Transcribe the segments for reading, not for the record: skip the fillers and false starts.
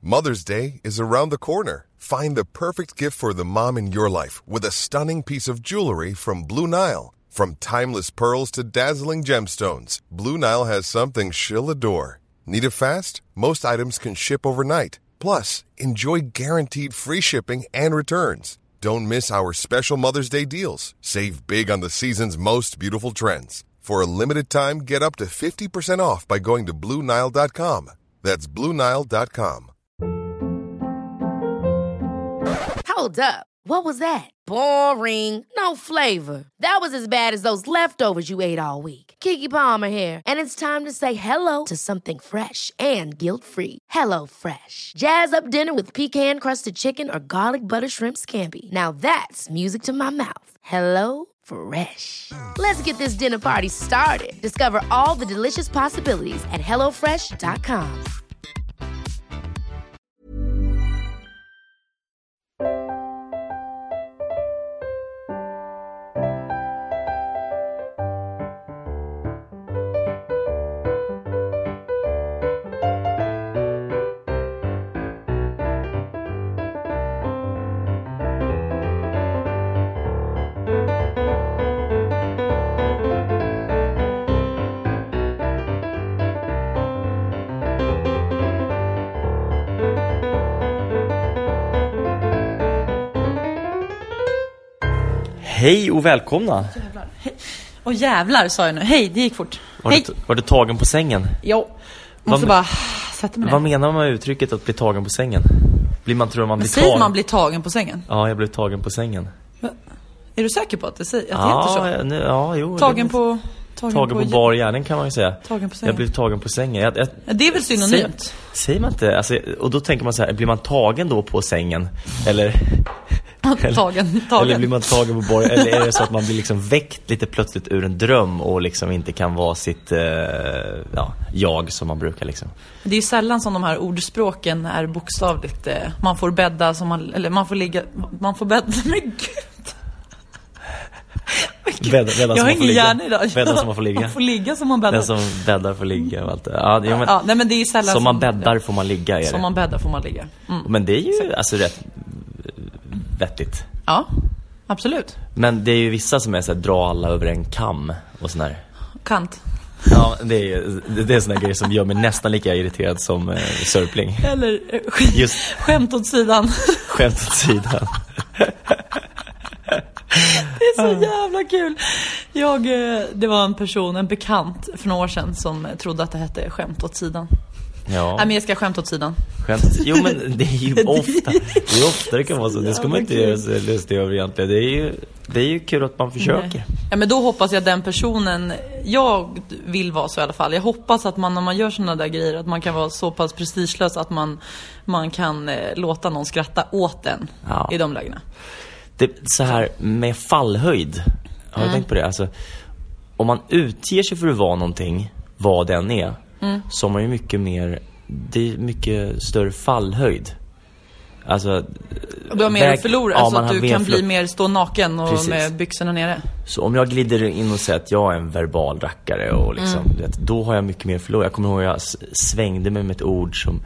Mother's Day is around the corner. Find the perfect gift for the mom in your life with a stunning piece of jewelry from Blue Nile. From timeless pearls to dazzling gemstones, Blue Nile has something she'll adore. Need it fast? Most items can ship overnight. Plus, enjoy guaranteed free shipping and returns. Don't miss our special Mother's Day deals. Save big on the season's most beautiful trends. For a limited time, get up to 50% off by going to BlueNile.com. That's BlueNile.com. Hold up. What was that? Boring. No flavor. That was as bad as those leftovers you ate all week. Keke Palmer here, and it's time to say hello to something fresh and guilt-free. Hello Fresh. Jazz up dinner with pecan-crusted chicken or garlic butter shrimp scampi. Now that's music to my mouth. Hello Fresh. Let's get this dinner party started. Discover all the delicious possibilities at HelloFresh.com. Hej och välkomna. Jävlar. Och jävlar sa jag nu. Hej, det gick fort. Var du tagen på sängen? Jo, måste bara sätta mig ner. Vad menar man med uttrycket att bli tagen på sängen? Blir man, tror man blir säger man blir tagen på sängen? Ja, jag blev tagen på sängen. Är du säker på att det heter så? Jo. Tagen på bar gärning kan man ju säga. Tagen på sängen. Jag blev tagen på sängen. Det är väl synonymt? Säger man inte? Alltså, och då tänker man så här, blir man tagen då på sängen? Eller... Tagen. Eller blir man tagen på borg? Eller är det så att man blir liksom väckt lite plötsligt ur en dröm och liksom inte kan vara sitt jag som man brukar liksom. Det är ju sällan som de här ordspråken är bokstavligt. Man får bädda som man... Eller man får ligga... Man får bädda... Men gud! Bädda jag har ingen hjärna idag. Bädda som man får ligga. Man får ligga som man bäddar. Den som bäddar får ligga och allt det. Nej, men det är sällan som man bäddar får man ligga. Som man bäddar får man ligga. Mm. Men det är ju alltså rätt vettigt. Ja, absolut. Men det är ju vissa som är så här, dra alla över en kam och sån här. Kant. Ja, det är såna grejer som gör mig nästan lika irriterad som sörpling. Eller skämt åt sidan. Skämt åt sidan. Det är så jävla kul. Det var en bekant för några år sedan som trodde att det hette skämt åt sidan. Ja. Nej, men jag ska skämt åt sidan. Jo, men det är ju ofta. Det är ofta det kan vara så. Det ska man inte göra sig lustig över egentligen. Det är ju kul att man försöker. Nej. Ja, men då hoppas jag den personen, jag vill vara så i alla fall. Jag hoppas att man när man gör såna där grejer att man kan vara så pass prestigelös att man kan låta någon skratta åt den i de lägena. Det så här med fallhöjd. Har du tänkt på det? Alltså, om man utger sig för att vara någonting, vad den är, så har man ju mycket mer, det är mycket större fallhöjd. Alltså, du har mer att förlora, så att du kan bli mer stå naken och med byxorna nere. Så om jag glider in och säger att jag är en verbal rackare och liksom, då har jag mycket mer att förlora. Jag kommer ihåg att jag svängde mig med ett ord som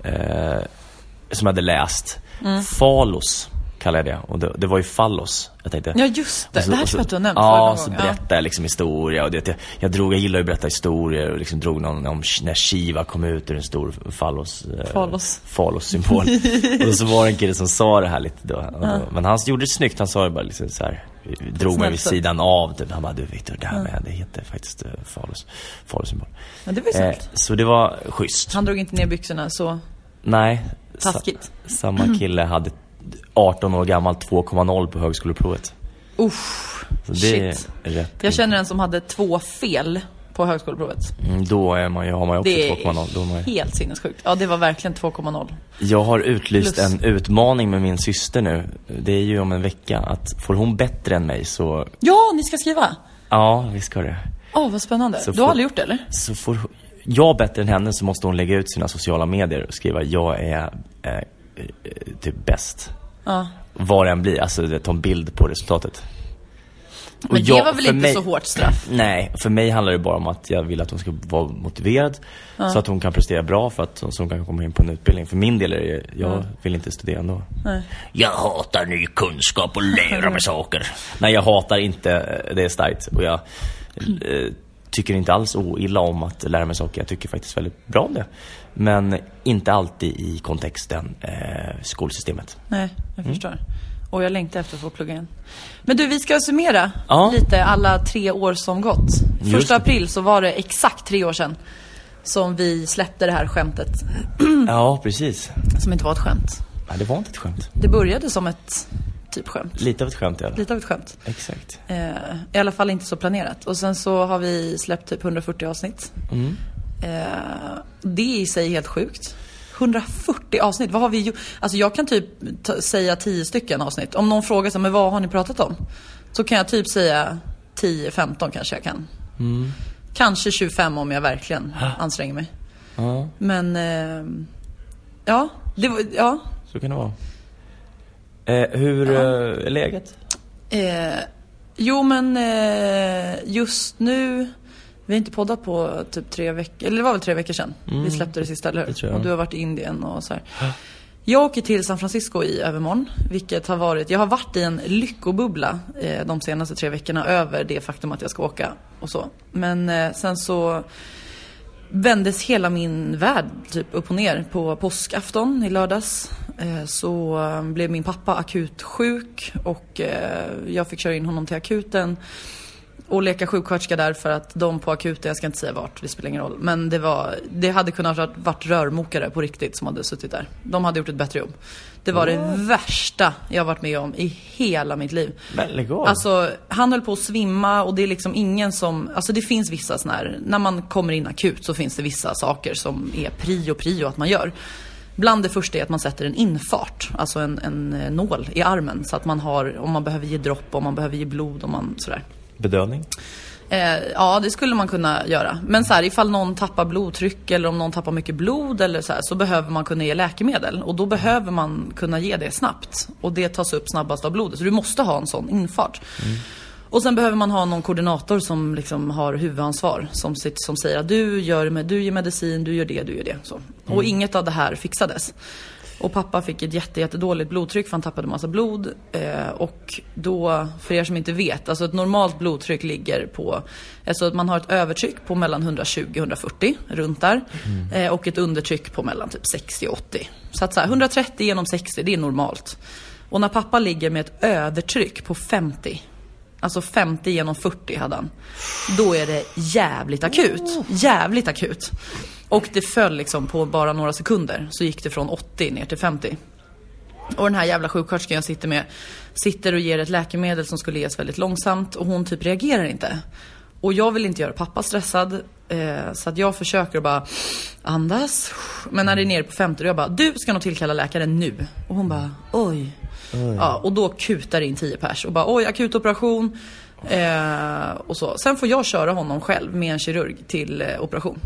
jag hade läst. Falos kallar jag det. Och det var ju fallos. Jag tänkte, ja, just det. Det här tror jag att du har nämnt. Ja, så berättade jag liksom historia. Och jag gillar ju att berätta historier. Och liksom drog någon om när Shiva kom ut ur en stor fallos-symbol. Och så var det en kille som sa det här lite då. Men han gjorde det snyggt. Han sa det bara liksom så här. Drog mig vid sidan av. Typ. Han bara, du Victor, det här med det heter faktiskt fallos-symbol. Ja, det var sant. Så det var schysst. Han drog inte ner byxorna så... Nej. Taskigt. Samma kille hade 18 år gammal 2,0 på högskoleprovet. Så det är rätt. Jag känner en som hade 2 fel på högskoleprovet. Då har man ju också 2,0. Det är helt sinnessjukt. Ja, det var verkligen 2,0. Jag har utlyst en utmaning med min syster nu. Det är ju om en vecka. Att får hon bättre än mig så... Ja, ni ska skriva. Ja, vi ska det. Vad spännande. Du har aldrig gjort det, eller? Så får jag bättre än henne så måste hon lägga ut sina sociala medier och skriva jag är typ bäst. Vad det än blir, alltså ta en bild på resultatet. Men det var väl inte så hårt straff? Nej, för mig handlar det bara om att jag vill att hon ska vara motiverad så att hon kan prestera bra för att hon kan komma in på en utbildning. För min del är det, jag vill inte studera ändå. Nej. Jag hatar ny kunskap och lära mig saker. Nej, jag hatar inte, det är starkt. Och jag tycker inte alls illa om att lära mig saker. Jag tycker faktiskt väldigt bra om det. Men inte alltid i kontexten skolsystemet. Nej, jag förstår. Och jag längtar efter att få plugga in. Men du, vi ska summera lite alla 3 år som gått. 1 april så var det exakt 3 år sedan som vi släppte det här skämtet. Ja, precis. Som inte var ett skämt. Nej, det var inte ett skämt. Det började som ett typ skämt. Lite av ett skämt, ja. Lite av ett skämt. Exakt. I alla fall inte så planerat. Och sen så har vi släppt typ 140 avsnitt. Det är i sig helt sjukt. 140 avsnitt, vad har vi gjort? Alltså jag kan typ säga 10 stycken avsnitt. Om någon frågar sig, men vad har ni pratat om? Så kan jag typ säga 10-15 kanske jag kan. Kanske 25 om jag verkligen anstränger mig. Men ja, det var, ja. Så kan det vara. Hur är läget? Jo men just nu, vi har inte poddat på typ 3 veckor. Eller det var väl 3 veckor sedan vi släppte det sista, eller hur? Och du har varit i Indien och så här. Jag åker till San Francisco i övermorgon, vilket har varit, jag har varit i en lyckobubbla de senaste 3 veckorna över det faktum att jag ska åka och så. Men sen så vändes hela min värld typ upp och ner på påskafton i lördags. Så blev min pappa akut sjuk och jag fick köra in honom till akuten och leka sjuksköterska där för att de på akuten, jag ska inte säga vart, det spelar ingen roll, men det hade kunnat varit rörmokare på riktigt som hade suttit där. De hade gjort ett bättre jobb. Det var det värsta jag varit med om i hela mitt liv. Men lägg av. Alltså han höll på att svimma och det är liksom ingen som, alltså det finns vissa såna här, när man kommer in akut så finns det vissa saker som är prio att man gör. Bland det första är att man sätter en infart, alltså en nål i armen så att man har, om man behöver ge dropp, om man behöver ge blod, om man sådär. Bedövning? Ja, det skulle man kunna göra. Men så här, ifall någon tappar blodtryck eller om någon tappar mycket blod eller så här, så behöver man kunna ge läkemedel. Och då behöver man kunna ge det snabbt. Och det tas upp snabbast av blodet. Så du måste ha en sån infart. Och sen behöver man ha någon koordinator som liksom har huvudansvar. Som säger att du ger medicin, du gör det. Så. Och inget av det här fixades. Och pappa fick ett jättedåligt blodtryck för han tappade massa blod. Och då, för er som inte vet, alltså ett normalt blodtryck ligger på, alltså att man har ett övertryck på mellan 120-140 runt där. Och ett undertryck på mellan typ 60-80. Så att så här, 130 genom 60, det är normalt. Och när pappa ligger med ett övertryck på 50, alltså 50 genom 40 hade han, då är det jävligt akut. Och det föll liksom på bara några sekunder. Så gick det från 80 ner till 50. Och den här jävla sjuksköterskan jag sitter och ger ett läkemedel som skulle ges väldigt långsamt. Och hon typ reagerar inte. Och jag vill inte göra pappa stressad. Så att jag försöker bara andas. Men när det är nere på 50 jag bara, du ska nog tillkalla läkaren nu. Och hon bara, oj. Ja, och då kutar in 10 pers. Och bara, oj, akut operation. Och så. Sen får jag köra honom själv med en kirurg till operation.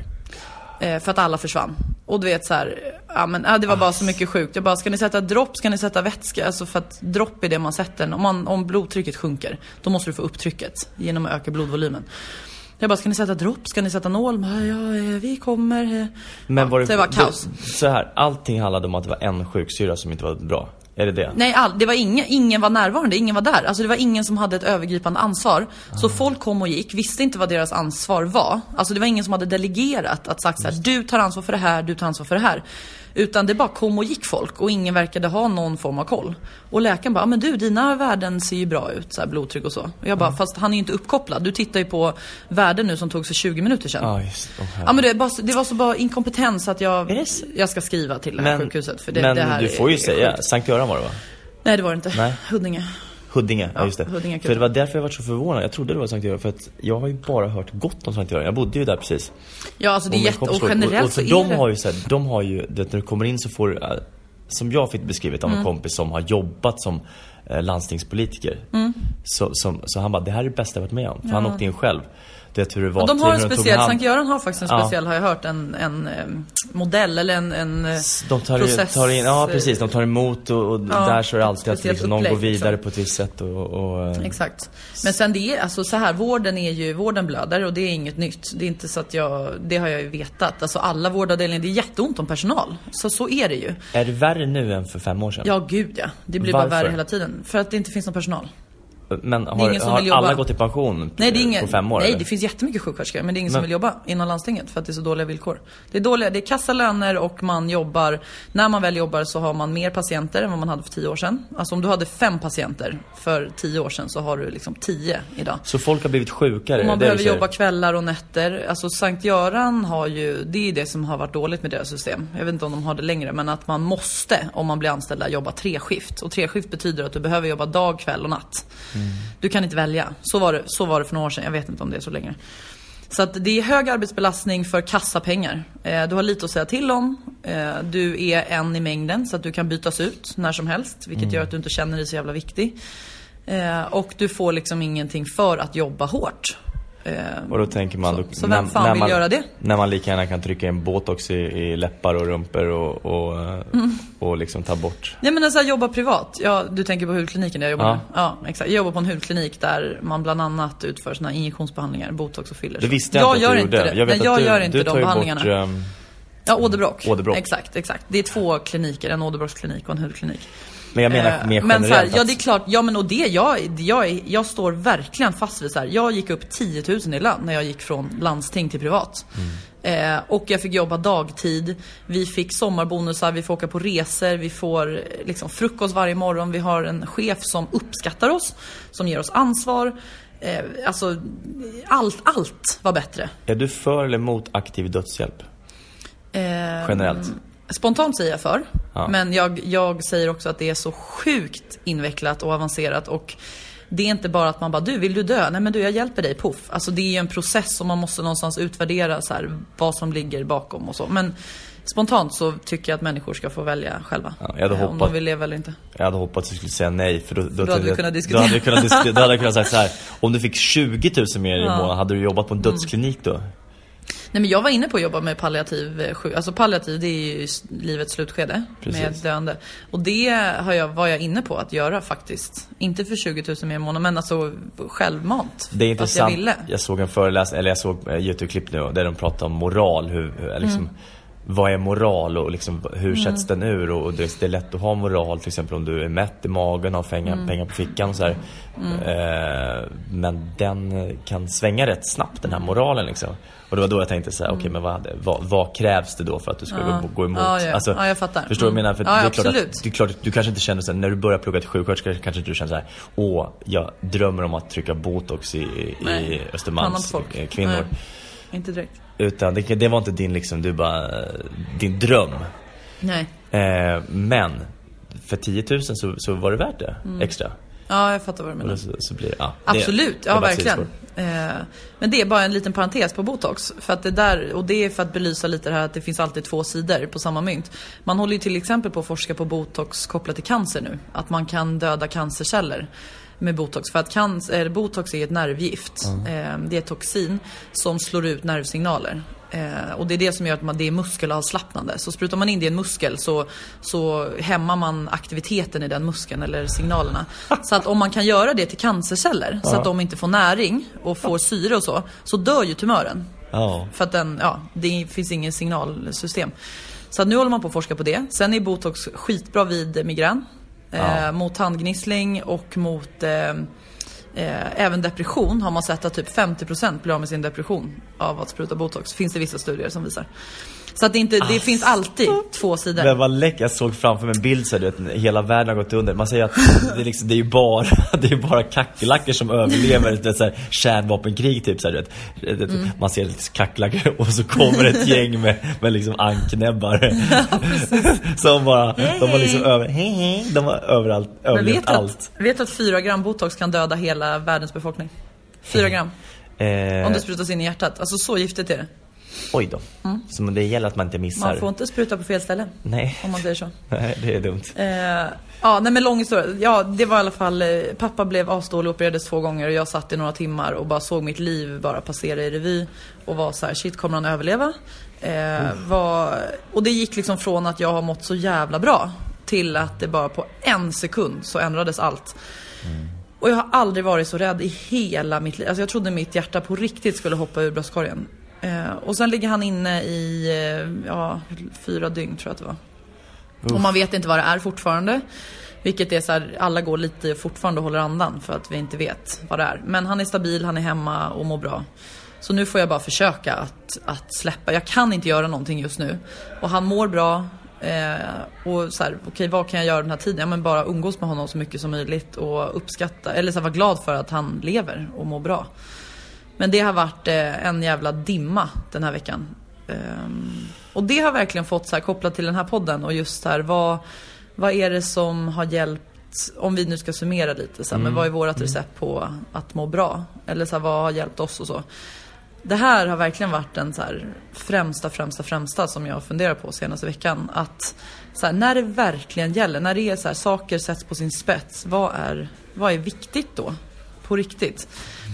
För att alla försvann. Och du vet så här, det var bara så mycket sjukt. Jag bara, ska ni sätta dropp, ska ni sätta vätska? Alltså för att dropp är det man sätter. Om blodtrycket sjunker, då måste du få upp trycket genom att öka blodvolymen. Jag bara, ska ni sätta dropp, ska ni sätta nål? Ja, vi kommer. Men var det var kaos. Så här, allting handlade om att det var en sjuksyra som inte var bra. Är det det? Nej, det var ingen var närvarande, ingen var där. Alltså det var ingen som hade ett övergripande ansvar. Så folk kom och gick, visste inte vad deras ansvar var. Alltså det var ingen som hade delegerat att sagt så här, du tar ansvar för det här, du tar ansvar för det här. Utan det bara kom och gick folk och ingen verkade ha någon form av koll. Och läkaren bara, men du, dina värden ser ju bra ut, så här blodtryck och så. Och jag bara, fast han är ju inte uppkopplad. Du tittar ju på värden nu som tog sig 20 minuter sedan. Ja, men det var så bara inkompetens att jag ska skriva till det här sjukhuset. För det här du får ju säga, Sankt Göran var det va? Nej, det var det inte. Nej. Huddinge, ja just det. För det var därför jag var så förvånad. Jag trodde det var Sankt Göran, för att jag har ju bara hört gott om Sankt Göran. Jag bodde ju där precis. Ja, alltså det är och generellt och så de har ju det, när du kommer in så får du, som jag fick beskrivet av en kompis som har jobbat som landstingspolitiker. Så han bara, det här är det bästa jag varit med om. För han åkte in själv. Det hur det var. Och de har en speciell, Sankt Göran har faktiskt en speciell, har jag hört, en modell eller en de process. Precis, de tar emot och där så är det alltid att liksom, någon går vidare på ett visst sätt Exakt. Men sen det är, alltså så här, vården blöder och det är inget nytt. Det är inte så att det har jag ju vetat. Alltså alla vårdavdelningar, det är jätteont om personal. Så är det ju. Är det värre nu än för 5 år sedan? Ja, gud ja. Det blir bara värre hela tiden. För att det inte finns någon personal. Men har alla gått i pension på 5 år? Nej, eller? det finns jättemycket sjuksköterskor, men det är ingen som vill jobba inom landstinget för att det är så dåliga villkor. Det är kassalöner och man jobbar, när man väl jobbar så har man mer patienter än vad man hade för 10 år sedan. Alltså om du hade 5 patienter för 10 år sedan så har du liksom 10 idag. Så folk har blivit sjukare? Och man behöver jobba kvällar och nätter. Alltså Sankt Göran har ju, det är det som har varit dåligt med deras system. Jag vet inte om de har det längre, men att man måste, om man blir anställd, jobba 3-skift. Och 3-skift betyder att du behöver jobba dag, kväll och natt. Du kan inte välja. Så var det för några år sedan. Jag vet inte om det är så länge. Så att det är hög arbetsbelastning för kassapengar. Du har lite att säga till om. Du är en i mängden så att du kan bytas ut när som helst. Vilket gör att du inte känner dig så jävla viktig. Och du får liksom ingenting för att jobba hårt. Och då tänker man så vem fan vill göra det? När man lika gärna kan trycka in botox i läppar och rumpor och liksom ta bort. Ja, men alltså jobba privat. Ja, du tänker på hudkliniken där jag jobbar. Ja, exakt. Jag jobbar på en hudklinik där man bland annat utför såna injektionsbehandlingar, botox och fillers. Det visste jag inte att du gjorde. Jag gör inte de behandlingarna. Ja, Åderbråck. Exakt. Det är 2 kliniker, en åderbråcksklinik och en hudklinik. Men jag menar mer generellt. Men så här, ja, det är klart. Ja, men och det jag står verkligen fast vid så här. Jag gick upp 10 000 i lön när jag gick från landsting till privat. Och jag fick jobba dagtid. Vi fick sommarbonusar, vi får åka på resor, vi får liksom frukost varje morgon. Vi har en chef som uppskattar oss, som ger oss ansvar. Alltså allt var bättre. Är du för eller emot aktiv dödshjälp? Generellt. Spontant säger jag för. Men jag säger också att det är så sjukt invecklat och avancerat. Och det är inte bara att man bara, vill du dö? Nej, men jag hjälper dig, puff. Alltså det är ju en process som man måste någonstans utvärdera så här, vad som ligger bakom och så. Men spontant så tycker jag att människor ska få välja själva. Om de vill leva eller inte. Jag hade hoppats att du skulle säga nej. För då hade vi kunnat diskutera. Då hade jag kunnat säga så här: om du fick 20 000 mer i månaden, hade du jobbat på en dödsklinik då? Nej, men jag var inne på att jobba med palliativ. Alltså palliativ, det är ju livets slutskede. Precis. Med döende. Och det var jag inne på att göra faktiskt. Inte för 20 000 mer i månaden, men alltså självmant. Det är intressant. Jag såg en föreläsning, eller jag såg YouTube-klipp nu där de pratar om moral. Vad är moral och liksom, hur sätts den ur? Och det är lätt att ha moral, till exempel om du är mätt i magen och har pengar på fickan och så här. Men den kan svänga rätt snabbt, den här moralen liksom. Och det var då jag tänkte så här, okej, men vad krävs det då för att du ska gå emot? Alltså, jag fattar. Förstår du vad jag menar? För det är klart att du kanske inte känner så här, när du börjar plugga till sjuksköterska kanske du känner så här, jag drömmer om att trycka botox i Östermalms kvinnor. Nej, inte direkt. Utan det var inte din liksom, du bara din dröm. Nej. Men för 10 000 så var det värt det extra. Ja, jag fattar vad du menar. Så blir det, absolut, verkligen. Men det är bara en liten parentes på botox. För att och det är för att belysa lite det här att det finns alltid 2 sidor på samma mynt. Man håller ju till exempel på att forska på botox kopplat till cancer nu. Att man kan döda cancerceller med botox. För att botox är ett nervgift. Det är ett toxin som slår ut nervsignaler. Och det är det som gör att det är muskelavslappnande. Så sprutar man in det i en muskel så hämmar man aktiviteten i den muskeln eller signalerna. Så att om man kan göra det till cancerceller så att de inte får näring och får syre och så dör ju tumören. För att det finns ingen signalsystem. Så att nu håller man på att forska på det. Sen är botox skitbra vid migrän. Mot handgnissling och mot även depression har man sett att typ 50% blir av med sin depression av att spruta botox. Finns det vissa studier som visar. Så att det finns alltid 2 sidor. Det var läckert. Jag såg framför mig en bild så att hela världen har gått under. Man säger att det är bara kackerlackor som överlever ett så här kärnvapenkrig typ så här, man ser lite kackerlackor och så kommer ett gäng med liksom anknäbbar. Som bara de var liksom de var överallt allt. Vet att 4 gram botox kan döda hela världens befolkning. 4 gram. Om det sprutas in i hjärtat. Alltså så giftigt är det. Oj då. Så det gäller att man inte missar. Man får inte spruta på fel ställe. Nej. Om man säger så. Nej, det är dumt. Nej men lång historia. Ja, det var i alla fall, pappa blev avståelig och opererades 2 gånger och jag satt i några timmar och bara såg mitt liv bara passera i revy och var så här, shit, kommer han överleva? Och det gick liksom från att jag har mått så jävla bra till att det bara på 1 sekund så ändrades allt. Och jag har aldrig varit så rädd i hela mitt liv. Alltså jag trodde mitt hjärta på riktigt skulle hoppa ur bröstkorgen. Och sen ligger han inne i 4 dygn tror jag att det var. Och man vet inte vad det är fortfarande. Vilket är så här, alla går lite fortfarande och håller andan för att vi inte vet vad det är. Men han är stabil, han är hemma och mår bra. Så nu får jag bara försöka att släppa. Jag kan inte göra någonting just nu. Och han mår bra. Och så här, okej, vad kan jag göra den här tiden? Ja, men bara umgås med honom så mycket som möjligt och uppskatta, eller så här, vara glad för att han lever och mår bra. Men det har varit en jävla dimma den här veckan. Och det har verkligen fått så här, kopplat till den här podden och just här, vad är det som har hjälpt, om vi nu ska summera lite så här, men vad är vårat recept på att må bra? Eller så här, vad har hjälpt oss och så? Det här har verkligen varit den så här främsta som jag funderar på senaste veckan. Att så här, när det verkligen gäller, när det är så här, saker sätts på sin spets, vad är viktigt då? På riktigt.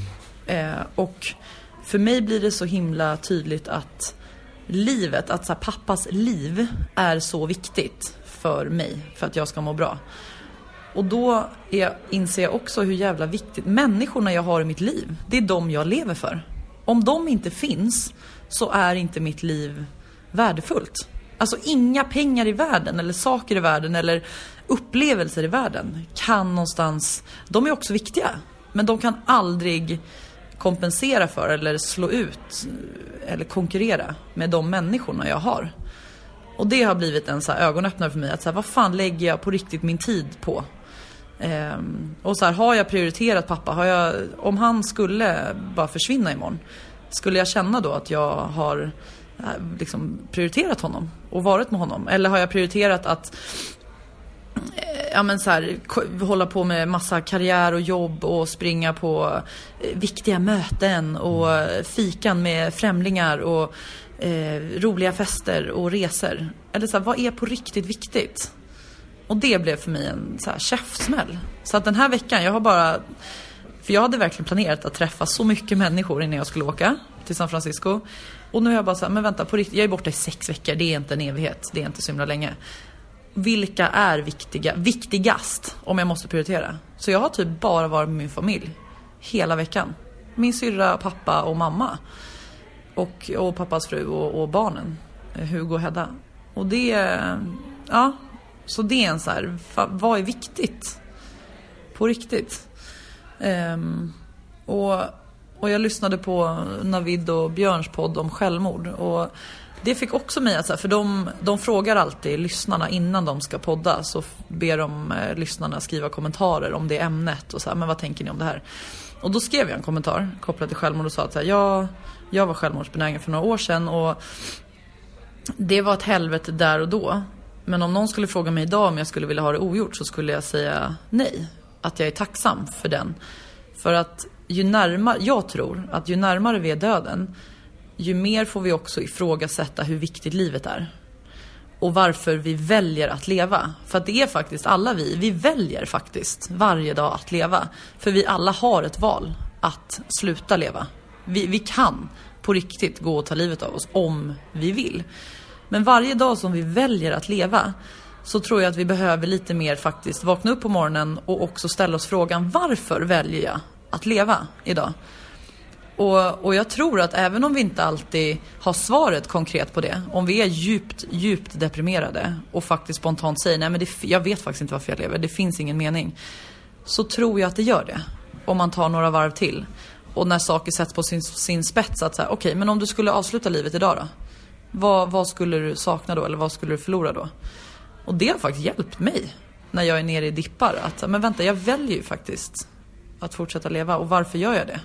Och för mig blir det så himla tydligt att livet, att så här, pappas liv är så viktigt för mig, för att jag ska må bra. Och då inser jag också hur jävla viktigt människorna jag har i mitt liv, det är de jag lever för. Om de inte finns så är inte mitt liv värdefullt. Alltså inga pengar i världen eller saker i världen eller upplevelser i världen kan någonstans, de är också viktiga, men de kan aldrig kompensera för eller slå ut eller konkurrera med de människorna jag har. Och det har blivit en så här ögonöppnare för mig, att så här, vad fan lägger jag på riktigt min tid på? Och så här, har jag prioriterat pappa? Om han skulle bara försvinna imorgon, skulle jag känna då att jag har liksom prioriterat honom och varit med honom? Eller har jag prioriterat att så här, hålla på med massa karriär och jobb och springa på viktiga möten och fikan med främlingar och roliga fester och resor? Eller så här, vad är på riktigt viktigt? Och det blev för mig en så här käftsmäll. Så att den här veckan, för jag hade verkligen planerat att träffa så mycket människor innan jag skulle åka till San Francisco. Och nu har jag bara så här, men vänta, på riktigt, jag är borta i 6 veckor, det är inte en evighet, det är inte så himla länge. Vilka är viktigast om jag måste prioritera? Så jag har typ bara varit med min familj hela veckan. Min syrra, pappa och mamma. Och pappas fru och barnen, Hugo och Hedda. Och det, så det är en så här, vad är viktigt? På riktigt. Och jag lyssnade på Navid och Björns podd om självmord. Och det fick också mig att så här, för de frågar alltid lyssnarna innan de ska podda, så ber de lyssnarna skriva kommentarer om det ämnet och så här, men vad tänker ni om det här? Och då skrev jag en kommentar kopplat till självmord och sa att så här, jag var självmordsbenägen för några år sedan och det var ett helvete där och då. Men om någon skulle fråga mig idag om jag skulle vilja ha det ogjort, så skulle jag säga nej. Att jag är tacksam för den. För att jag tror att ju närmare vi är döden, ju mer får vi också ifrågasätta hur viktigt livet är. Och varför vi väljer att leva. För att det är faktiskt alla vi väljer faktiskt varje dag att leva. För vi alla har ett val att sluta leva. Vi kan på riktigt gå och ta livet av oss om vi vill. Men varje dag som vi väljer att leva, så tror jag att vi behöver lite mer faktiskt vakna upp på morgonen och också ställa oss frågan, varför väljer jag att leva idag? Och jag tror att även om vi inte alltid har svaret konkret på det, om vi är djupt deprimerade och faktiskt spontant säger nej men jag vet faktiskt inte varför jag lever, det finns ingen mening, så tror jag att det gör det om man tar några varv till. Och när saker sätts på sin spets, att säga, okej, men om du skulle avsluta livet idag då? Vad skulle du sakna då? Eller vad skulle du förlora då? Och det har faktiskt hjälpt mig när jag är nere i dippar. Att, men vänta, jag väljer ju faktiskt att fortsätta leva. Och varför gör jag det?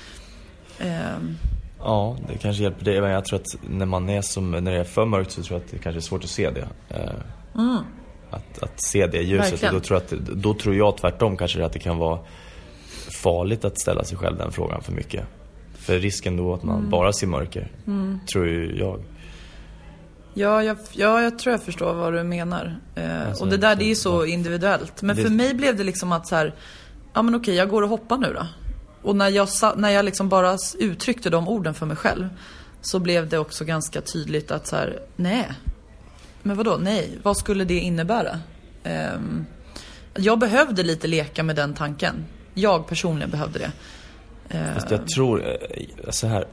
Ja, det kanske hjälper det. Men jag tror att när det är för mörkt, så tror jag att det kanske är svårt att se det. Att se det ljuset. Och då tror jag tvärtom kanske att det kan vara farligt att ställa sig själv den frågan för mycket. För risken då att man bara ser mörker, tror ju jag. Ja, jag tror jag förstår vad du menar. Och det där, det är ju så individuellt. Men för mig blev det liksom att så här, ja men okej, jag går och hoppar nu då. Och när jag liksom bara uttryckte de orden för mig själv, så blev det också ganska tydligt att så här, nej. Men vadå? Nej, vad skulle det innebära? Jag behövde lite leka med den tanken. Jag personligen behövde det. Fast jag tror så här.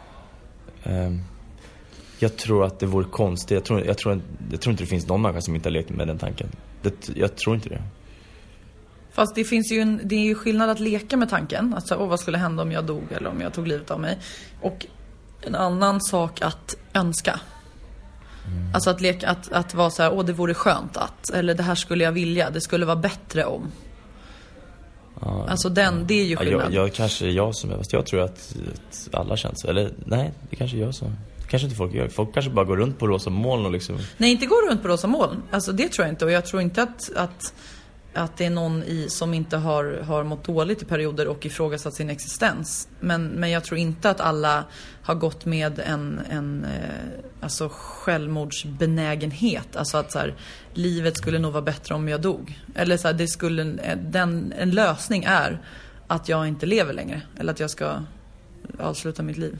Jag tror att det vore konstigt. Jag tror inte det finns någon människa som inte har lekt med den tanken. Jag tror inte det. Fast det finns ju det är ju skillnad att leka med tanken. Alltså, vad skulle hända om jag dog eller om jag tog livet av mig? Och en annan sak att önska. Alltså att leka, att vara så här, det vore skönt att, eller det här skulle jag vilja, det skulle vara bättre om. Alltså det är ju skillnad. Jag kanske är jag som är, fast jag tror att alla känns så. Eller nej, det kanske är jag som. Kanske inte folk gör. Folk kanske bara går runt på rosa moln och liksom. Nej, inte går runt på rosa moln. Alltså det tror jag inte. Och jag tror inte att det är någon som inte har mått dåligt i perioder och ifrågasatt sin existens. Men jag tror inte att alla har gått med en alltså självmordsbenägenhet. Alltså att så här, livet skulle nog vara bättre om jag dog. Eller så här, det skulle en lösning är att jag inte lever längre. Eller att jag ska avsluta mitt liv.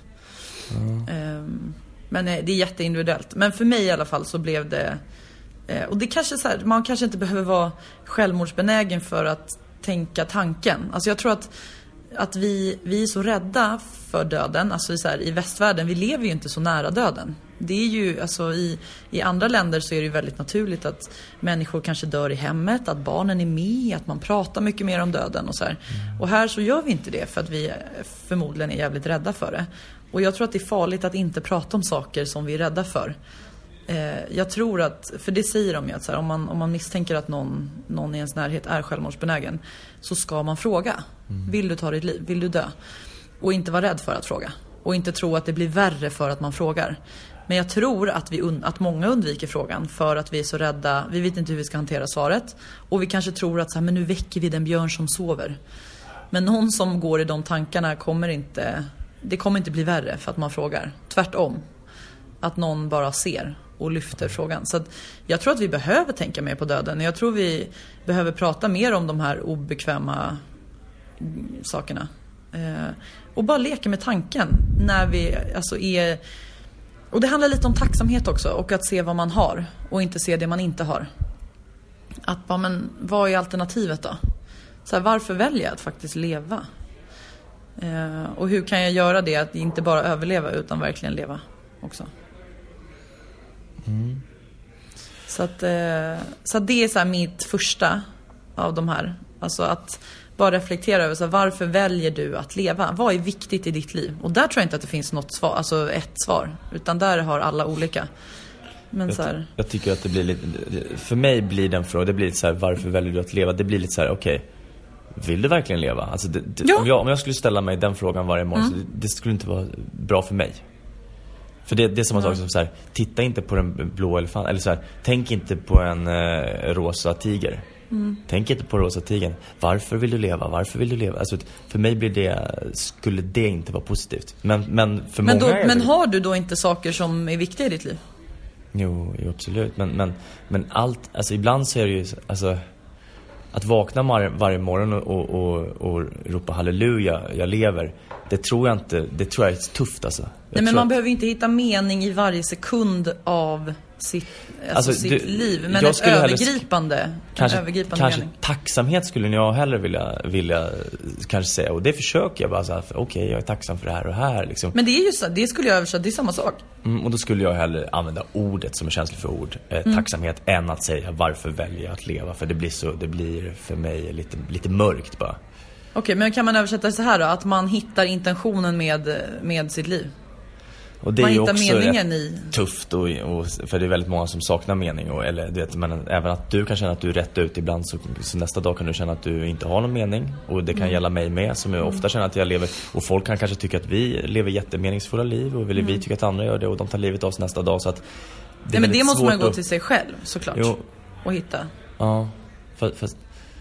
Men det är jätteindividuellt. Men för mig i alla fall så blev det. Och det kanske så här, man kanske inte behöver vara självmordsbenägen för att tänka tanken. Alltså jag tror att vi är så rädda för döden. Alltså så här, i västvärlden, vi lever ju inte så nära döden. Det är ju, alltså i andra länder så är det ju väldigt naturligt att människor kanske dör i hemmet, att barnen är med, att man pratar mycket mer om döden och så här. Och här så gör vi inte det för att vi förmodligen är jävligt rädda för det. Och jag tror att det är farligt att inte prata om saker som vi är rädda för. Jag tror att, för det säger de ju att så här, om man misstänker att någon i ens närhet är självmordsbenägen, så ska man fråga. Vill du ta ditt liv? Vill du dö? Och inte vara rädd för att fråga. Och inte tro att det blir värre för att man frågar. Men jag tror att många undviker frågan för att vi är så rädda. Vi vet inte hur vi ska hantera svaret. Och vi kanske tror att så här, men nu väcker vi den björn som sover. Men någon som går i de tankarna kommer inte bli värre för att man frågar. Tvärtom. Att någon bara ser och lyfter frågan. Så att jag tror att vi behöver tänka mer på döden. Jag tror vi behöver prata mer om de här obekväma sakerna. Och bara leka med tanken när vi alltså är. Och det handlar lite om tacksamhet också. Och att se vad man har och inte se det man inte har. Att bara, men vad är alternativet då? Så här, varför väljer jag att faktiskt leva? Och hur kan jag göra det, att inte bara överleva utan verkligen leva också? Så att det är så här mitt första av de här. Alltså att bara reflektera över så här, varför väljer du att leva? Vad är viktigt i ditt liv? Och där tror jag inte att det finns något svar, alltså ett svar, utan där har alla olika. Men jag tycker att det blir lite, för mig blir den frågan, det blir lite så här, varför väljer du att leva? Det blir lite så här, okej, vill du verkligen leva? Alltså om jag skulle ställa mig den frågan varje morgon, så det skulle inte vara bra för mig. För det är samma sak som så här, titta inte på den blå elefanten, eller så här, tänk inte på en rosa tiger. Tänk inte på rosa tigern. Varför vill du leva? Varför vill du leva? Alltså, för mig skulle det inte vara positivt. Men för många men har du då inte saker som är viktiga i ditt liv? Jo, absolut. Men allt, alltså ibland så är det ju, alltså, att vakna varje morgon och ropa halleluja, jag lever. Det tror jag är tufft alltså. Nej, men man behöver inte hitta mening i varje sekund av sitt liv, men ett övergripande mening. Tacksamhet skulle jag hellre vilja kanske säga, och det försöker jag bara så här, okej, jag är tacksam för det här och här liksom. Men det är ju så, det skulle jag översätta, det är samma sak. Och då skulle jag hellre använda ordet som är känsligt för ord, tacksamhet, än att säga varför väljer jag att leva, för det blir för mig lite mörkt bara. Okej, men kan man översätta det så här då, att man hittar intentionen med sitt liv? Och det är ju också meningen tufft och för det är väldigt många som saknar mening eller du vet, men även att du kan känna att du är rätt ut ibland, så nästa dag kan du känna att du inte har någon mening, och det kan gälla mig med, som jag ofta känner att jag lever, och folk kan kanske tycka att vi lever jättemeningsfulla liv, och vi tycker att andra gör det, och de tar livet av sig nästa dag, så att det måste man gå till sig själv såklart. Och hitta. Ja, fast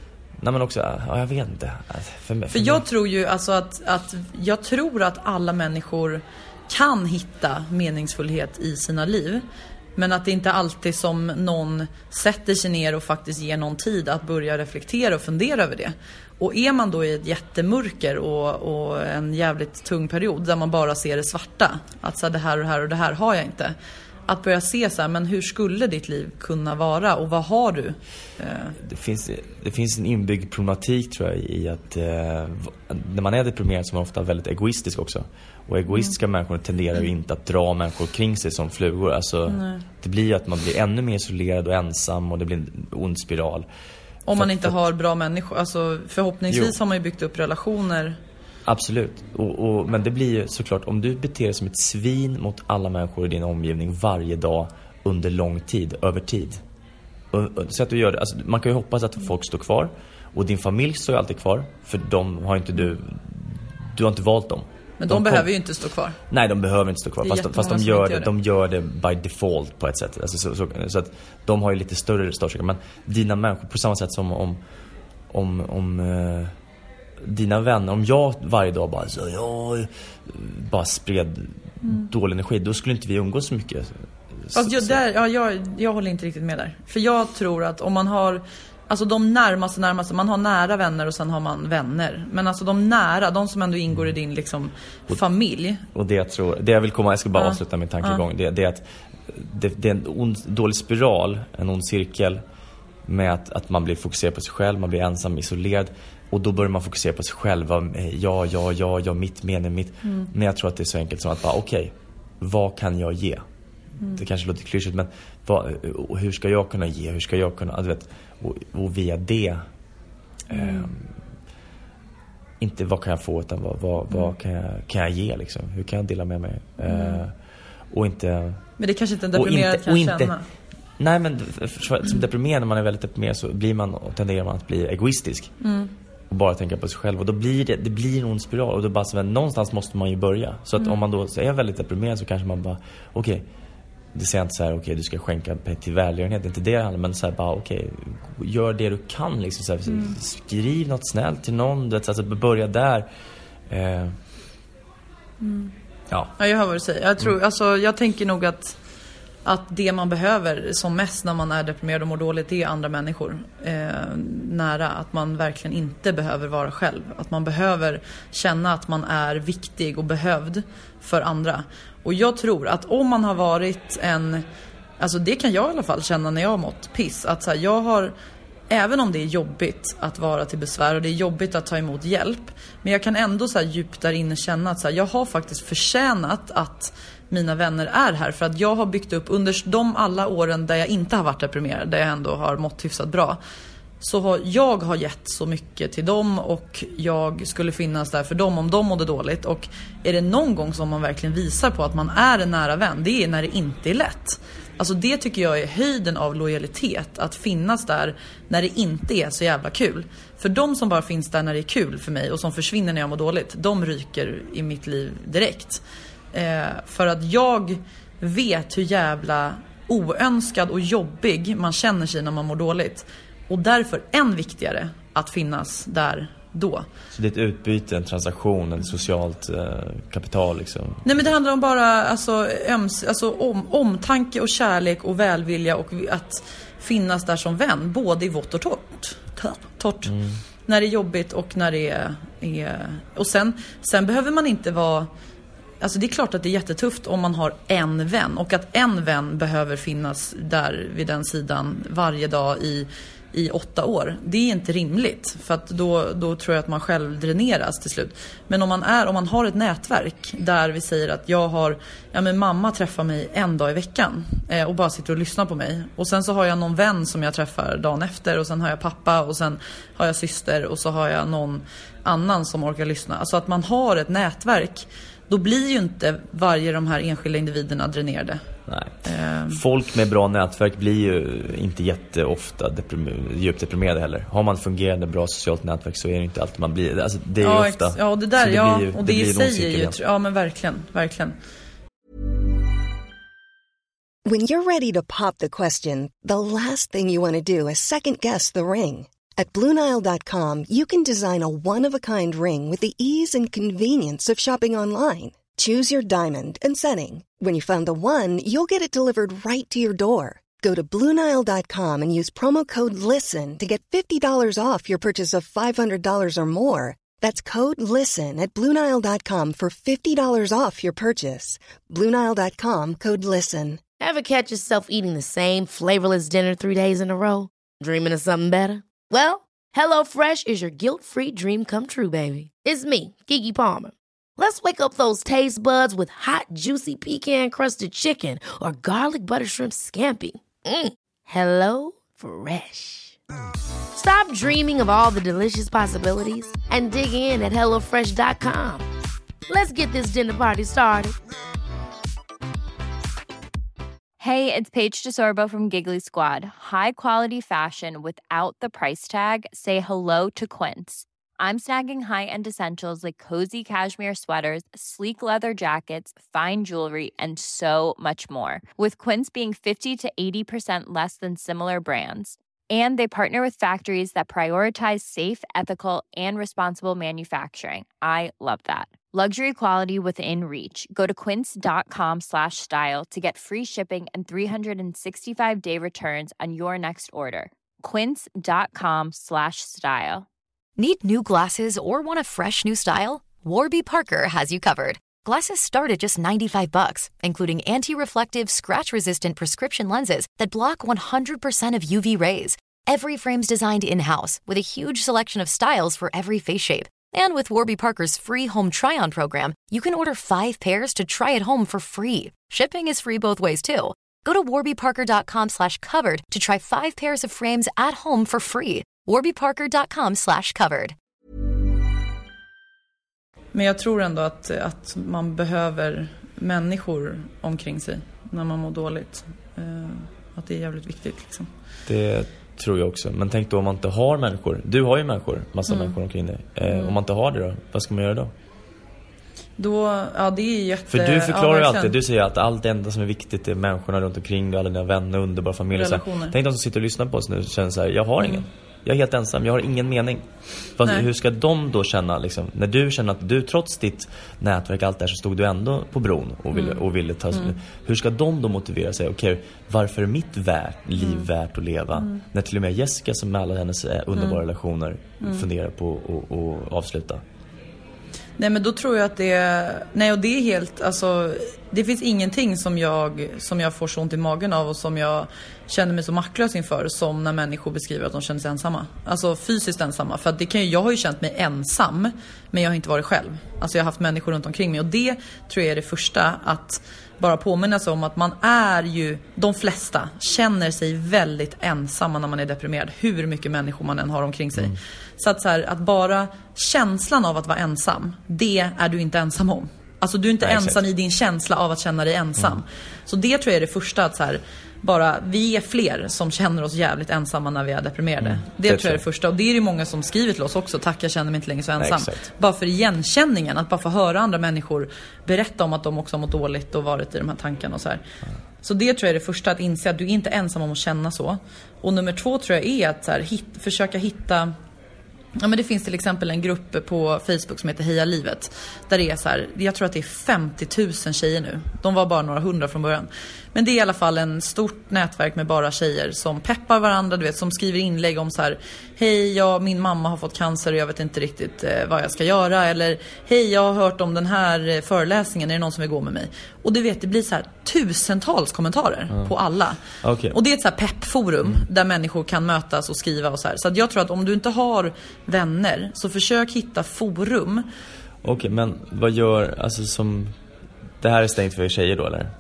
Nej, men också, ja, jag vet inte. För jag tror ju alltså att jag tror att alla människor kan hitta meningsfullhet i sina liv. Men att det inte alltid som någon sätter sig ner och faktiskt ger någon tid att börja reflektera och fundera över det. Och är man då i ett jättemörker och en jävligt tung period där man bara ser det svarta, att så här, det här och det här och det här har jag inte. Att börja se så här, men hur skulle ditt liv kunna vara och vad har du? Det finns en inbyggd problematik, tror jag, i att när man är deprimerad så är man ofta väldigt egoistisk också. Och egoistiska människor tenderar ju inte att dra människor kring sig som flugor. Alltså, det blir ju att man blir ännu mer isolerad och ensam, och det blir en ond spiral. Om man inte har bra människor. Alltså, förhoppningsvis har man ju byggt upp relationer. Absolut. Men det blir ju såklart, om du beter dig som ett svin mot alla människor i din omgivning varje dag under lång tid, över tid. Så att du gör det, alltså, man kan ju hoppas att folk står kvar, och din familj står ju alltid kvar, för de har inte du har inte valt dem. Men de behöver ju inte stå kvar. Nej, de behöver inte stå kvar. Fast de gör det by default på ett sätt. Alltså, så att de har ju lite större startsträcka. Men dina människor, på samma sätt som om dina vänner, om jag varje dag bara spred dålig energi, då skulle inte vi umgås så mycket. Fast jag håller inte riktigt med där. För jag tror att om man har, alltså de närmaste, man har nära vänner och sen har man vänner. Men alltså de nära, de som ändå ingår i din liksom familj. Och det jag vill komma, jag ska bara avsluta min tankegång. Det är att det är en dålig spiral, en ond cirkel, med att man blir fokuserad på sig själv, man blir ensam, isolerad. Och då börjar man fokusera på sig själv. Ja, mitt. Men jag tror att det är så enkelt som att bara, okej, vad kan jag ge? Det kanske låter klyschigt, men hur ska jag kunna ge? Hur ska jag kunna, du vet, och via det inte vad kan jag få, utan vad kan jag ge liksom? Hur kan jag dela med mig? Och inte. Men det kanske inte en deprimerad kan känna. Nej, men som deprimerad, när man är väldigt deprimerad, så blir man, och tenderar man att bli egoistisk. Och bara tänka på sig själv. Och då blir det blir en ond spiral. Och då bara så att någonstans måste man ju börja. Så att om man då är väldigt deprimerad, så kanske man bara, okej, det säger inte så här, okej, du ska skänka pengar till välgörenhet, det är inte det handlar, men så här bara, okej, gör det du kan liksom, så här, skriv något snällt till någon, det, alltså börja där. Ja, jag hör vad du säger. Jag tror, alltså, jag tänker nog att det man behöver som mest när man är deprimerad och mår dåligt, det är andra människor nära. Att man verkligen inte behöver vara själv. Att man behöver känna att man är viktig och behövd för andra. Och jag tror att om man har varit alltså det kan jag i alla fall känna när jag har mått piss. Att så här, jag har, även om det är jobbigt att vara till besvär och det är jobbigt att ta emot hjälp, men jag kan ändå så här djupt där inne känna att så här, jag har faktiskt förtjänat att mina vänner är här, för att jag har byggt upp under de alla åren där jag inte har varit deprimerad, där jag ändå har mått hyfsat bra, så jag har gett så mycket till dem, och jag skulle finnas där för dem om de mådde dåligt. Och är det någon gång som man verkligen visar på att man är en nära vän, det är när det inte är lätt. Alltså det tycker jag är höjden av lojalitet, att finnas där när det inte är så jävla kul. För de som bara finns där när det är kul för mig och som försvinner när jag mår dåligt, de ryker i mitt liv direkt. För att jag vet hur jävla oönskad och jobbig man känner sig när man mår dåligt. Och därför än viktigare att finnas där då. Så det är ett utbyte, en transaktion, ett socialt kapital liksom? Nej, men det handlar om bara omtanke och kärlek och välvilja, och att finnas där som vän, både i vått och torrt. När det är jobbigt och när det är... Och sen behöver man inte vara... Alltså det är klart att det är jättetufft om man har en vän, och att en vän behöver finnas där vid den sidan varje dag i 8 år. Det är inte rimligt, för att då tror jag att man själv dräneras till slut. Men om man har ett nätverk där vi säger att men mamma träffar mig en dag i veckan och bara sitter och lyssnar på mig, och sen så har jag någon vän som jag träffar dagen efter, och sen har jag pappa, och sen har jag syster, och så har jag någon annan som orkar lyssna. Alltså att man har ett nätverk, då blir ju inte varje de här enskilda individerna dränerade. Nej. Folk med bra nätverk blir ju inte jätteofta djupt deprimerade heller. Har man fungerande bra socialt nätverk så är det inte alltid man blir. Alltså, det är ju ofta. Ja, det där, och det säger ju. Ja, men verkligen. When you're ready to pop the question, the last thing you want to do is second guess the ring. At BlueNile.com, you can design a one-of-a-kind ring with the ease and convenience of shopping online. Choose your diamond and setting. When you find the one, you'll get it delivered right to your door. Go to BlueNile.com and use promo code LISTEN to get $50 off your purchase of $500 or more. That's code LISTEN at BlueNile.com for $50 off your purchase. BlueNile.com, code LISTEN. Ever catch yourself eating the same flavorless dinner 3 days in a row? Dreaming of something better? Well, HelloFresh is your guilt-free dream come true, baby. It's me, Keke Palmer. Let's wake up those taste buds with hot, juicy pecan-crusted chicken or garlic butter shrimp scampi. Hello Fresh. Stop dreaming of all the delicious possibilities and dig in at HelloFresh.com. Let's get this dinner party started. Hey, it's Paige DeSorbo from Giggly Squad. High quality fashion without the price tag. Say hello to Quince. I'm snagging high-end essentials like cozy cashmere sweaters, sleek leather jackets, fine jewelry, and so much more. With Quince being 50 to 80% less than similar brands. And they partner with factories that prioritize safe, ethical, and responsible manufacturing. I love that. Luxury quality within reach. Go to quince.com/style to get free shipping and 365-day returns on your next order. Quince.com/style. Need new glasses or want a fresh new style? Warby Parker has you covered. Glasses start at just $95, including anti-reflective, scratch-resistant prescription lenses that block 100% of UV rays. Every frame's designed in-house with a huge selection of styles for every face shape. And with Warby Parker's free home try-on program, you can order 5 pairs to try at home for free. Shipping is free both ways, too. Go to warbyparker.com/covered to try 5 pairs of frames at home for free. warbyparker.com/covered. Men jag tror ändå att man behöver människor omkring sig när man mår dåligt. Att det är jävligt viktigt liksom. Det tror jag också. Men tänk då om man inte har människor. Du har ju massa människor omkring dig. Om man inte har det då, vad ska man göra då? Ja, det är jätte... För du förklarar ju alltid, du säger att allt enda som är viktigt är människorna runt omkring dig, alla dina vänner, underbara familjer. Tänk de som sitter och lyssnar på oss nu och känner så här, jag har ingen. Jag är helt ensam, jag har ingen mening. Fast hur ska de då känna liksom, när du känner att du trots ditt nätverk, allt där, så stod du ändå på bron och ville ta hur ska de då motivera sig? Okej, varför är mitt liv värt att leva? När till och med Jessica som med alla hennes underbara relationer funderar på att avsluta. Nej, men då tror jag att och det är helt, alltså, det finns ingenting som jag får så ont i magen av och som jag känner mig så maktlös inför som när människor beskriver att de känner sig ensamma. Alltså fysiskt ensamma, för att jag har ju känt mig ensam, men jag har inte varit själv. Alltså jag har haft människor runt omkring mig, och det tror jag är det första, att bara påminna sig om att man är ju, de flesta känner sig väldigt ensamma när man är deprimerad, hur mycket människor man än har omkring sig. Så att bara känslan av att vara ensam, det är du inte ensam om. Alltså du är inte ensam i din känsla av att känna dig ensam. Så det tror jag är det första, att så här, bara vi är fler som känner oss jävligt ensamma när vi är deprimerade. Det tror jag är det första. Och det är det många som skriver till oss också. Tack, jag känner mig inte längre så ensam. Bara för igenkänningen, att bara få höra andra människor berätta om att de också har mått dåligt och varit i de här tankarna och så här. Så det tror jag är det första, att inse att du inte är ensam om att känna så. Och nummer 2 tror jag är att så här, försöka hitta... Ja, men det finns till exempel en grupp på Facebook som heter Heja Livet. Där det är så här, jag tror att det är 50 000 tjejer nu. De var bara några hundra från början. Men det är i alla fall en stort nätverk med bara tjejer som peppar varandra, du vet, som skriver inlägg om så här: hej, min mamma har fått cancer och jag vet inte riktigt vad jag ska göra. Eller hej, jag har hört om den här föreläsningen, är det någon som vill gå med mig? Och du vet, det blir så här tusentals kommentarer på alla. Okay. Och det är ett så här peppforum där människor kan mötas och skriva och så här. Så att jag tror att om du inte har vänner, så försök hitta forum. Okej, men vad gör, alltså som, det här är stängt för tjejer då, eller?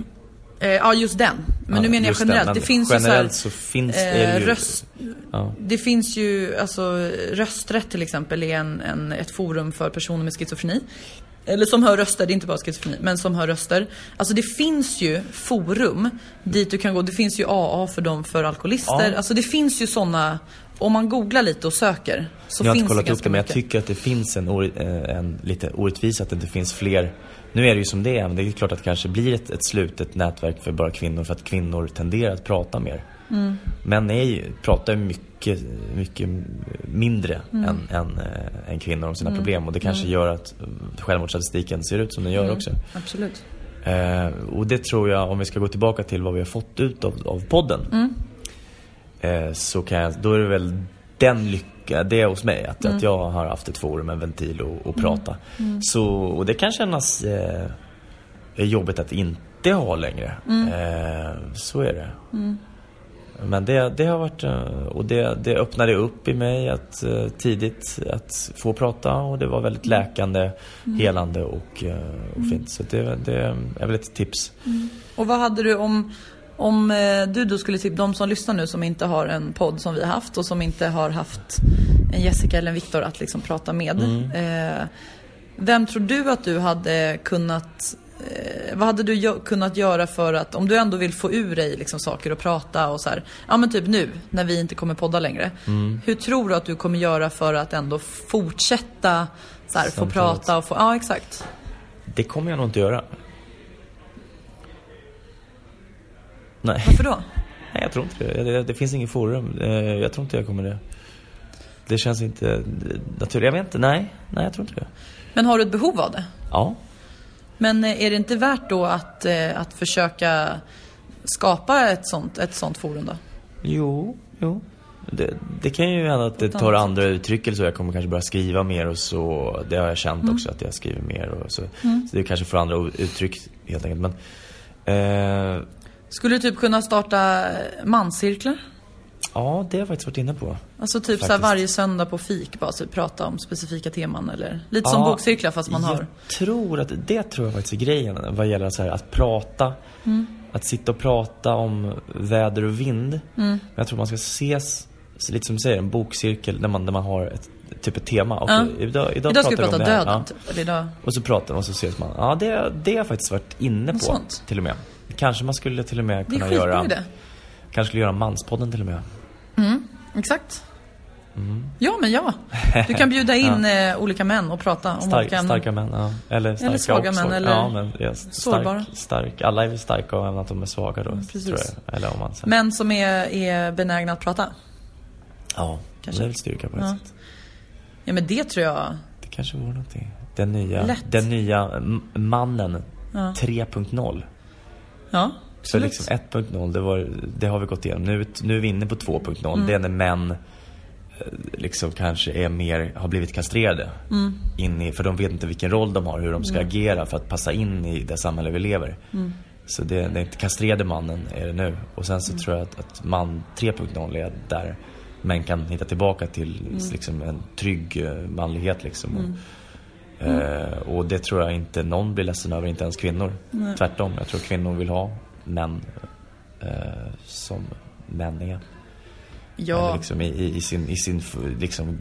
Ja, just den. Men nu menar jag generellt. Det finns generellt ju så, här, så finns det ju... Det finns ju, alltså, rösträtt till exempel är ett forum för personer med schizofreni. Eller som hör röster, det är inte bara schizofreni, men som hör röster. Alltså det finns ju forum dit du kan gå. Det finns ju AA för alkoholister. Alltså det finns ju såna om man googlar lite och söker så jag har finns inte kollat det upp det, men jag tycker att det finns en lite orättvisa att det inte finns fler. Nu är det ju som det är, men det är klart att det kanske blir ett slutet nätverk för bara kvinnor, för att kvinnor tenderar att prata mer. Män pratar mycket mindre än kvinnor om sina problem, och det kanske gör att självmordsstatistiken ser ut som den gör också. Absolut. Och det tror jag, om vi ska gå tillbaka till vad vi har fått ut av podden, så då är det väl den lycka, det är hos mig att jag har haft ett forum, en ventil och prata. Så, och det kan kännas jobbigt att inte ha längre. Så är det. Men det har varit, och det öppnade upp i mig att tidigt att få prata, och det var väldigt läkande, helande och fint. Så det är väl ett tips. Och vad hade du om du då skulle tippa de som lyssnar nu, som inte har en podd som vi har haft och som inte har haft en Jessica eller en Viktor att liksom prata med. Vem tror du att du hade kunnat vad hade du kunnat göra för att, om du ändå vill få ur dig liksom saker och prata och så här, ja men typ nu när vi inte kommer podda längre, hur tror du att du kommer göra för att ändå fortsätta så här, få prata och få, ja exakt. Det kommer jag nog inte göra. Nej. Varför då? Nej, jag tror inte det. Det finns ingen forum. Jag tror inte jag kommer det. Det känns inte naturligt. Jag vet inte. Nej, jag tror inte det. Men har du ett behov av det? Ja. Men är det inte värt då att försöka skapa ett sånt forum då? Jo. Det kan ju hända att det tar andra uttryck eller så. Jag kommer kanske börja skriva mer och så. Det har jag känt också, att jag skriver mer och så. Så det kanske får andra uttryck helt enkelt. Men skulle du typ kunna starta manscirklar? Ja, det har jag faktiskt varit inne på. Alltså typ så här varje söndag på fik bara typ prata om specifika teman eller lite som bokcirklar fast man har. Det tror jag faktiskt är grejen vad gäller så här att prata, att sitta och prata om väder och vind. Men jag tror man ska ses lite som du säger, en bokcirkel där man har ett tema. Och idag ska vi prata om döden. Ja. Typ. Idag. Och så pratar man och så ses man. Ja, det har jag faktiskt varit inne på sånt. Till och med. Kanske man skulle till och med kunna göra. Kanske skulle göra manspodden till och med. Exakt. Ja, men ja. Du kan bjuda in olika män och prata om olika starka män, ja. Eller svaga män, eller sårbara. Stark. Alla är väl starka och även att de är svaga då, tror jag. Eller om man säger. Män som är benägna att prata. Ja, kanske. Det är väl styrka på ett sätt. Ja, men det tror jag. Det kanske vore någonting. Den nya mannen 3.0. Ja. Så liksom 1.0 det har vi gått igenom. Nu är vi inne på 2.0. Det är när män liksom kanske har blivit kastrerade för de vet inte vilken roll de har, hur de ska agera för att passa in i det samhälle vi lever. Så det är inte kastrerade mannen är det nu. Och sen så tror jag att man 3.0 är där män kan hitta tillbaka till liksom en trygg manlighet liksom. Och det tror jag inte någon blir ledsen över, inte ens kvinnor. Tvärtom, jag tror kvinnor vill ha män som männiga. Ja. Liksom i sin liksom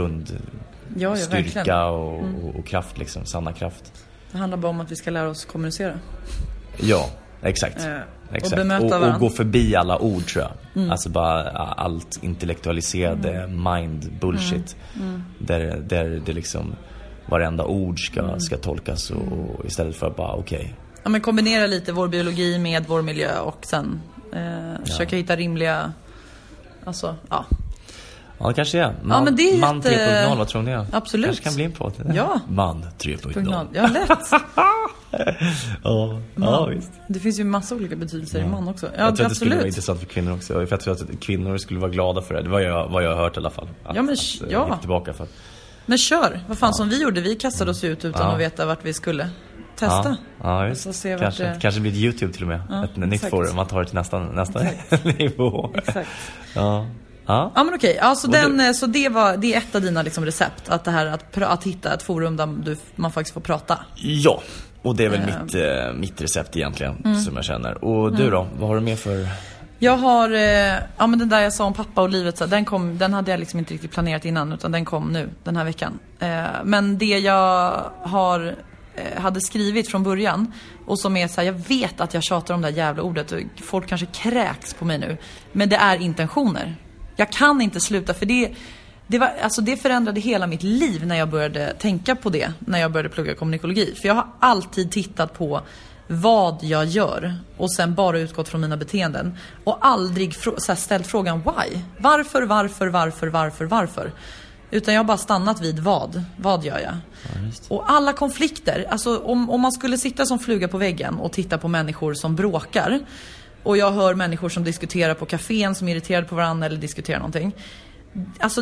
grundstyrka och kraft liksom, sanna kraft. Det handlar bara om att vi ska lära oss kommunicera. Ja, exakt. Och gå förbi alla ord, tror jag. Alltså bara allt intellektualiserade mind bullshit. Där det liksom varenda ord ska tolkas och istället för bara okej. Ja, men kombinera lite vår biologi med vår miljö och sen försöka hitta rimliga, alltså, Ja, det kanske är. Men det är man 3.0, vad tror ni? Absolut. Kanske kan bli en podd. Ja. Man 3.0. Ja, lätt. Ja, visst. Det finns ju massa olika betydelser i man också. Ja, jag tror absolut. att det skulle vara intressant för kvinnor också. För jag tror att kvinnor skulle vara glada för det. Det var vad jag har hört i alla fall. Tillbaka för. Men kör. Vad fan som vi gjorde. Vi kastade oss ut utan att veta vart vi skulle. Testa. Ja, just. Kanske blir det YouTube till och med. Ett nytt forum. Man tar det till nästa nivå. Exakt. Ja, men okej. Alltså det är ett av dina liksom recept. Att det här att hitta ett forum där man faktiskt får prata. Ja, och det är väl mitt recept egentligen som jag känner. Och du då? Vad har du med för... Jag har, men den där jag sa om pappa och livet, så den hade jag liksom inte riktigt planerat innan, utan den kom nu, den här veckan. Men det jag hade skrivit från början, och som är så här, jag vet att jag tjatar om det här jävla ordet och folk kanske kräks på mig nu, men det är intentioner. Jag kan inte sluta, för det förändrade hela mitt liv när jag började tänka på det, när jag började plugga kommunikologi. För jag har alltid tittat på vad jag gör och sen bara utgått från mina beteenden och aldrig ställt frågan why. Varför? Utan jag har bara stannat vid vad gör jag? Och alla konflikter, alltså om man skulle sitta som fluga på väggen och titta på människor som bråkar, och jag hör människor som diskuterar på kafén, som är irriterade på varandra eller diskuterar någonting. Alltså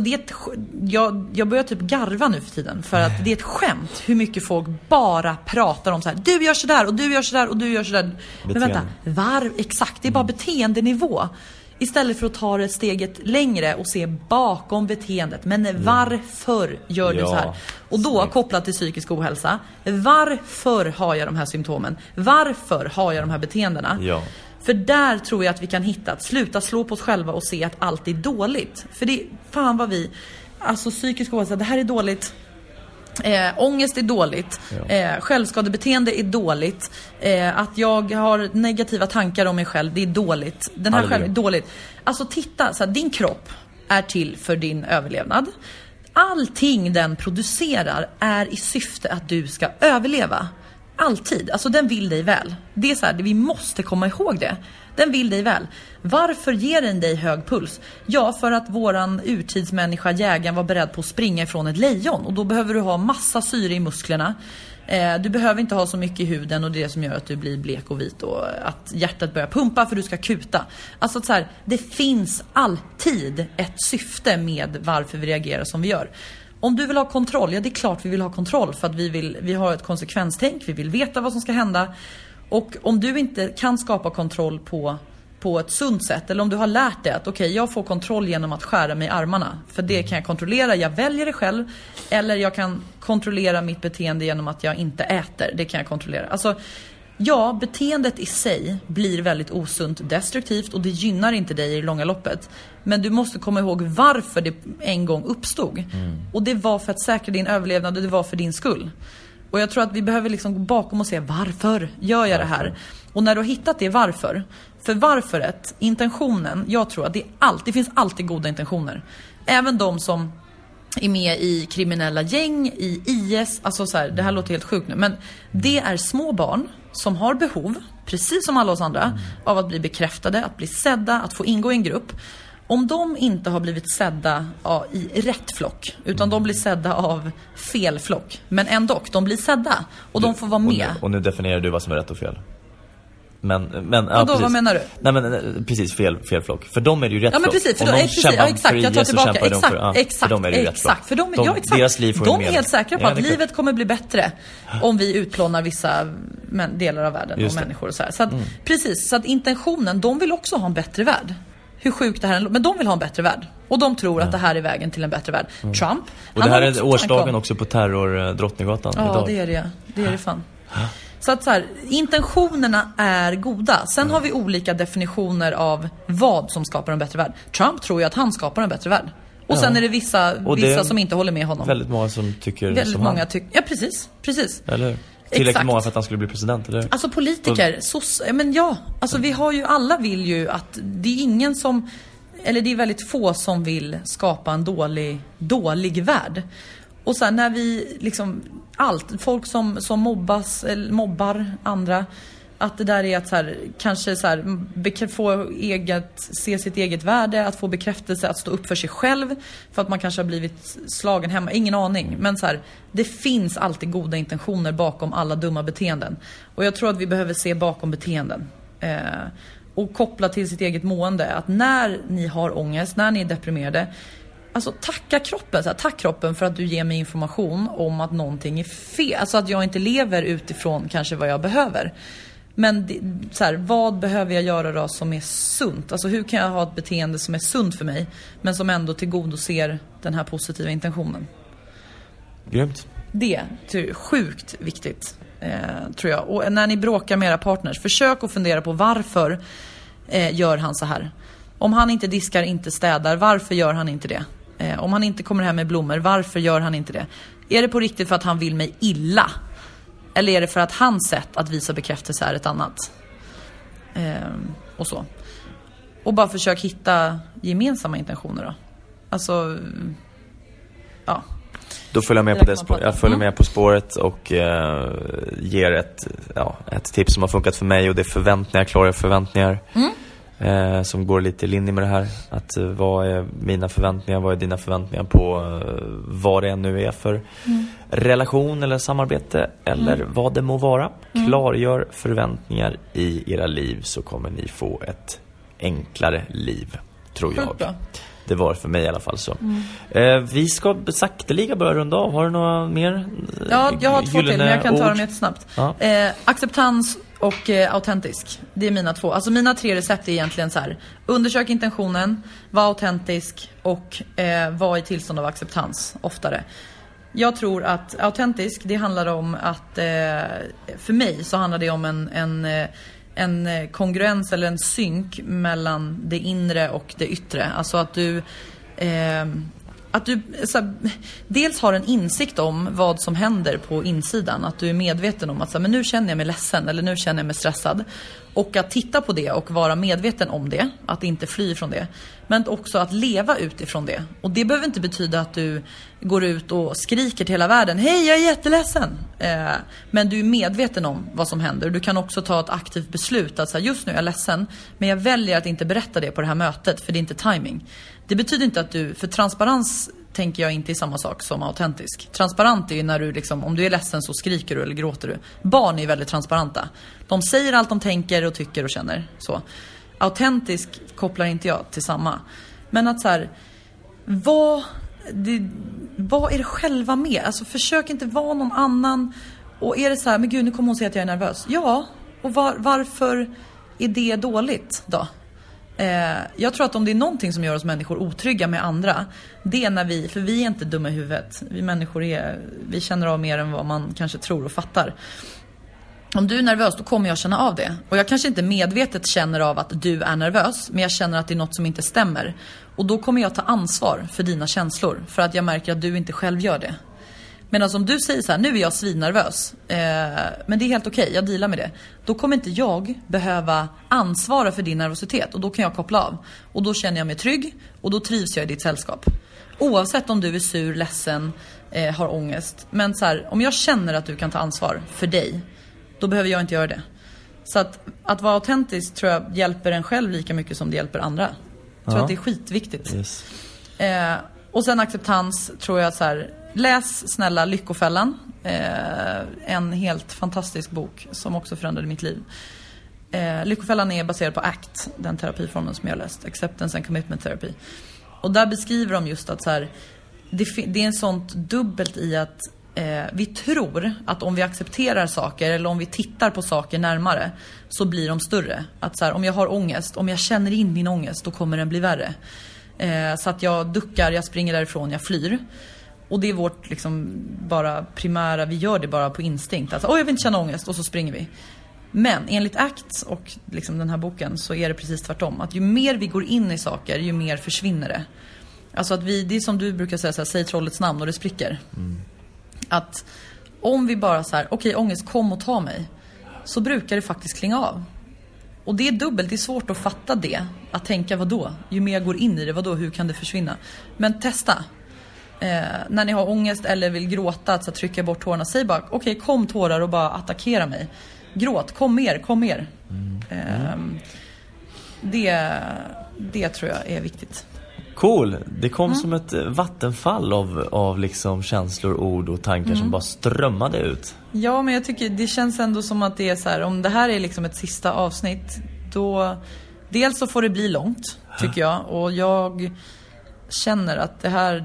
jag börjar typ garva nu för tiden, för att det är ett skämt hur mycket folk bara pratar om så här: du gör så där och du gör så där och du gör så där. Men vänta, exakt, det är bara beteendenivå. Istället för att ta det steget längre och se bakom beteendet. Men varför gör du så här? Och då kopplat till psykisk ohälsa. Varför har jag de här symptomen? Varför har jag de här beteendena? Ja. För där tror jag att vi kan hitta att sluta slå på oss själva och se att allt är dåligt. För det, fan vad vi, alltså psykisk ohälsa, det här är dåligt. Ångest är dåligt. Självskadebeteende är dåligt. Att jag har negativa tankar om mig själv, det är dåligt. Den här själv är dåligt. Alltså titta, så här, din kropp är till för din överlevnad. Allting den producerar är i syfte att du ska överleva. Alltid, alltså den vill dig väl. Det är så här, vi måste komma ihåg det. Den vill dig väl. Varför ger den dig hög puls? Ja, för att våran urtidsmänniska, jägaren, var beredd på att springa ifrån ett lejon. Och då behöver du ha massa syre i musklerna. Du behöver inte ha så mycket i huden, och det är det som gör att du blir blek och vit och att hjärtat börjar pumpa för du ska kuta. Alltså så här, det finns alltid ett syfte med varför vi reagerar som vi gör. Om du vill ha kontroll, ja det är klart vi vill ha kontroll, för att vi har ett konsekvenstänk, vi vill veta vad som ska hända. Och om du inte kan skapa kontroll på ett sunt sätt, eller om du har lärt dig att okej, jag får kontroll genom att skära mig i armarna, för det kan jag kontrollera, jag väljer det själv. Eller jag kan kontrollera mitt beteende genom att jag inte äter, det kan jag kontrollera. Alltså, ja, beteendet i sig blir väldigt osunt, destruktivt, och det gynnar inte dig i det långa loppet. Men du måste komma ihåg varför det en gång uppstod. Och det var för att säkra din överlevnad, och det var för din skull. Och jag tror att vi behöver liksom gå bakom och se varför gör jag det här? Och när du har hittat det varför, för varföret, intentionen, jag tror att det finns alltid goda intentioner. Även de som är med i kriminella gäng, i IS, alltså så här, det här låter helt sjukt nu, men det är små barn som har behov, precis som alla oss andra, av att bli bekräftade, att bli sedda, att få ingå i en grupp. Om de inte har blivit sedda i rätt flock, utan de blir sedda av fel flock, men ändå, de blir sedda och de får vara med. Och nu definierar du vad som är rätt och fel. Men ja, då, vad menar du? Nej, men precis, fel flock. För dem är det ju rätt flock. Ja, men precis, för exakt, jag tar tillbaka. Exakt, för dem är det ju rätt flock. För deras liv får de är helt säkra på att livet kommer bli bättre om vi utplånar vissa delar av världen och människor och så här. Så att, precis, så att intentionen, de vill också ha en bättre värld. Hur sjukt det här är, men de vill ha en bättre värld. Och de tror att det här är vägen till en bättre värld. Trump. Och det här är årsdagen också på terror Drottninggatan idag. Ja, det är det. Det är det fan. Så att så här, intentionerna är goda. Sen har vi olika definitioner av vad som skapar en bättre värld. Trump tror ju att han skapar en bättre värld. Och sen är det vissa som inte håller med honom. Väldigt många som tycker väldigt som många han. Ja, precis. Eller tillräckligt många för att han skulle bli president, eller? Alltså politiker, men ja, alltså vi har ju, alla vill ju att det är ingen som, eller det är väldigt få som vill skapa en dålig värld. Och sen när vi liksom folk som mobbas eller mobbar andra, att det där är att så här, kanske så här, få se sitt eget värde, att få bekräftelse, att stå upp för sig själv för att man kanske har blivit slagen hemma, ingen aning, men så här, det finns alltid goda intentioner bakom alla dumma beteenden, och jag tror att vi behöver se bakom beteenden och koppla till sitt eget mående, att när ni har ångest, när ni är deprimerade, alltså tacka kroppen, så här, tack kroppen för att du ger mig information om att någonting är fel, alltså att jag inte lever utifrån kanske vad jag behöver. Men så här, vad behöver jag göra då som är sunt? Alltså hur kan jag ha ett beteende som är sunt för mig, men som ändå tillgodoser den här positiva intentionen? Grymt. Det är sjukt viktigt, tror jag. Och när ni bråkar med era partners, försök att fundera på varför gör han så här? Om han inte diskar, inte städar, varför gör han inte det? Om han inte kommer hem med blommor, varför gör han inte det? Är det på riktigt för att han vill mig illa? Eller är det för att hans sätt att visa bekräftelse är ett annat? Och så. Och bara försök hitta gemensamma intentioner då. Alltså, ja. Då följer jag med på det spåret. Jag följer med på spåret och ger ett tips som har funkat för mig, och det är förväntningar, klara förväntningar. Som går lite i linje med det här. Att vad är mina förväntningar, vad är dina förväntningar på vad det nu är för relation eller samarbete eller vad det må vara. Klargör förväntningar i era liv, så kommer ni få ett enklare liv, tror jag. Det var för mig i alla fall så. Vi ska sakteliga börja runda av. Har du några mer? Ja, jag har 2 till, men jag kan ta dem jättesnabbt. Ja. Acceptans och autentisk. Det är mina 2. Alltså mina 3 recept är egentligen så här: undersök intentionen, var autentisk och var i tillstånd av acceptans oftare. Jag tror att autentisk, det handlar om att för mig så handlar det om en kongruens eller en synk mellan det inre och det yttre. Alltså att du så här, dels har en insikt om vad som händer på insidan. Att du är medveten om att så här, men nu känner jag mig ledsen eller nu känner jag mig stressad. Och att titta på det och vara medveten om det. Att inte fly från det. Men också att leva utifrån det. Och det behöver inte betyda att du går ut och skriker till hela världen: hej, jag är jätteledsen. Men du är medveten om vad som händer. Du kan också ta ett aktivt beslut att så här, just nu är jag ledsen, men jag väljer att inte berätta det på det här mötet, för det är inte timing. Det betyder inte att du, för transparens tänker jag inte är samma sak som autentisk. Transparent är ju när du liksom, om du är ledsen så skriker du eller gråter du. Barn är väldigt transparenta. De säger allt de tänker och tycker och känner. Så. Autentisk kopplar inte jag till samma. Men att så här, vad är det själva med? Alltså försök inte vara någon annan. Och är det så här, men gud, nu kommer hon säga att jag är nervös. Ja, och varför är det dåligt då? Jag tror att om det är någonting som gör oss människor otrygga med andra, det är när för vi är inte dumma i huvudet. Vi människor vi känner av mer än vad man kanske tror och fattar. Om du är nervös, då kommer jag känna av det. Och jag kanske inte medvetet känner av att du är nervös, men jag känner att det är något som inte stämmer. Och då kommer jag ta ansvar för dina känslor, för att jag märker att du inte själv gör det. Men alltså om du säger så här, nu är jag svinnervös, men det är helt okej, jag dealar med det. Då kommer inte jag behöva ansvara för din nervositet, och då kan jag koppla av. Och då känner jag mig trygg, och då trivs jag i ditt sällskap. Oavsett om du är sur, ledsen, har ångest. Men så här, om jag känner att du kan ta ansvar för dig, då behöver jag inte göra det. Så att vara autentisk tror jag hjälper en själv lika mycket som det hjälper andra. Jag tror att det är skitviktigt. Yes. Och sen acceptans tror jag så här: läs snälla Lyckofällan. En helt fantastisk bok som också förändrade mitt liv. Lyckofällan är baserad på ACT, den terapiformen som jag läst, Acceptance and Commitment Therapy. Och där beskriver de just att så här, det är en sånt dubbelt i att vi tror att om vi accepterar saker eller om vi tittar på saker närmare, så blir de större. Att så här, om jag har ångest, om jag känner in min ångest, då kommer den bli värre. Så att jag duckar, jag springer därifrån, jag flyr. Och det är vårt liksom bara primära, vi gör det bara på instinkt. Alltså, jag vill inte känna ångest, och så springer vi. Men enligt ACT och liksom den här boken så är det precis tvärtom. Att ju mer vi går in i saker, ju mer försvinner det. Alltså att det är som du brukar säga så här, säg trollets namn och det spricker. Att om vi bara så här, okej, ångest, kom och ta mig, så brukar det faktiskt klinga av. Och det är dubbelt, det är svårt att fatta det. Att tänka, vadå? Ju mer jag går in i det, vadå? Hur kan det försvinna? Men testa. När ni har ångest eller vill gråta, att så trycka bort tårarna. Säg bara, okej, kom tårar, och bara attackera mig. Gråt, kom mer. Det tror jag är viktigt. Cool, det kom som ett vattenfall av liksom känslor, ord och tankar som bara strömmade ut. Ja, men jag tycker det känns ändå som att det är så här, om det här är liksom ett sista avsnitt, då dels så får det bli långt, tycker jag. Och jag känner att det här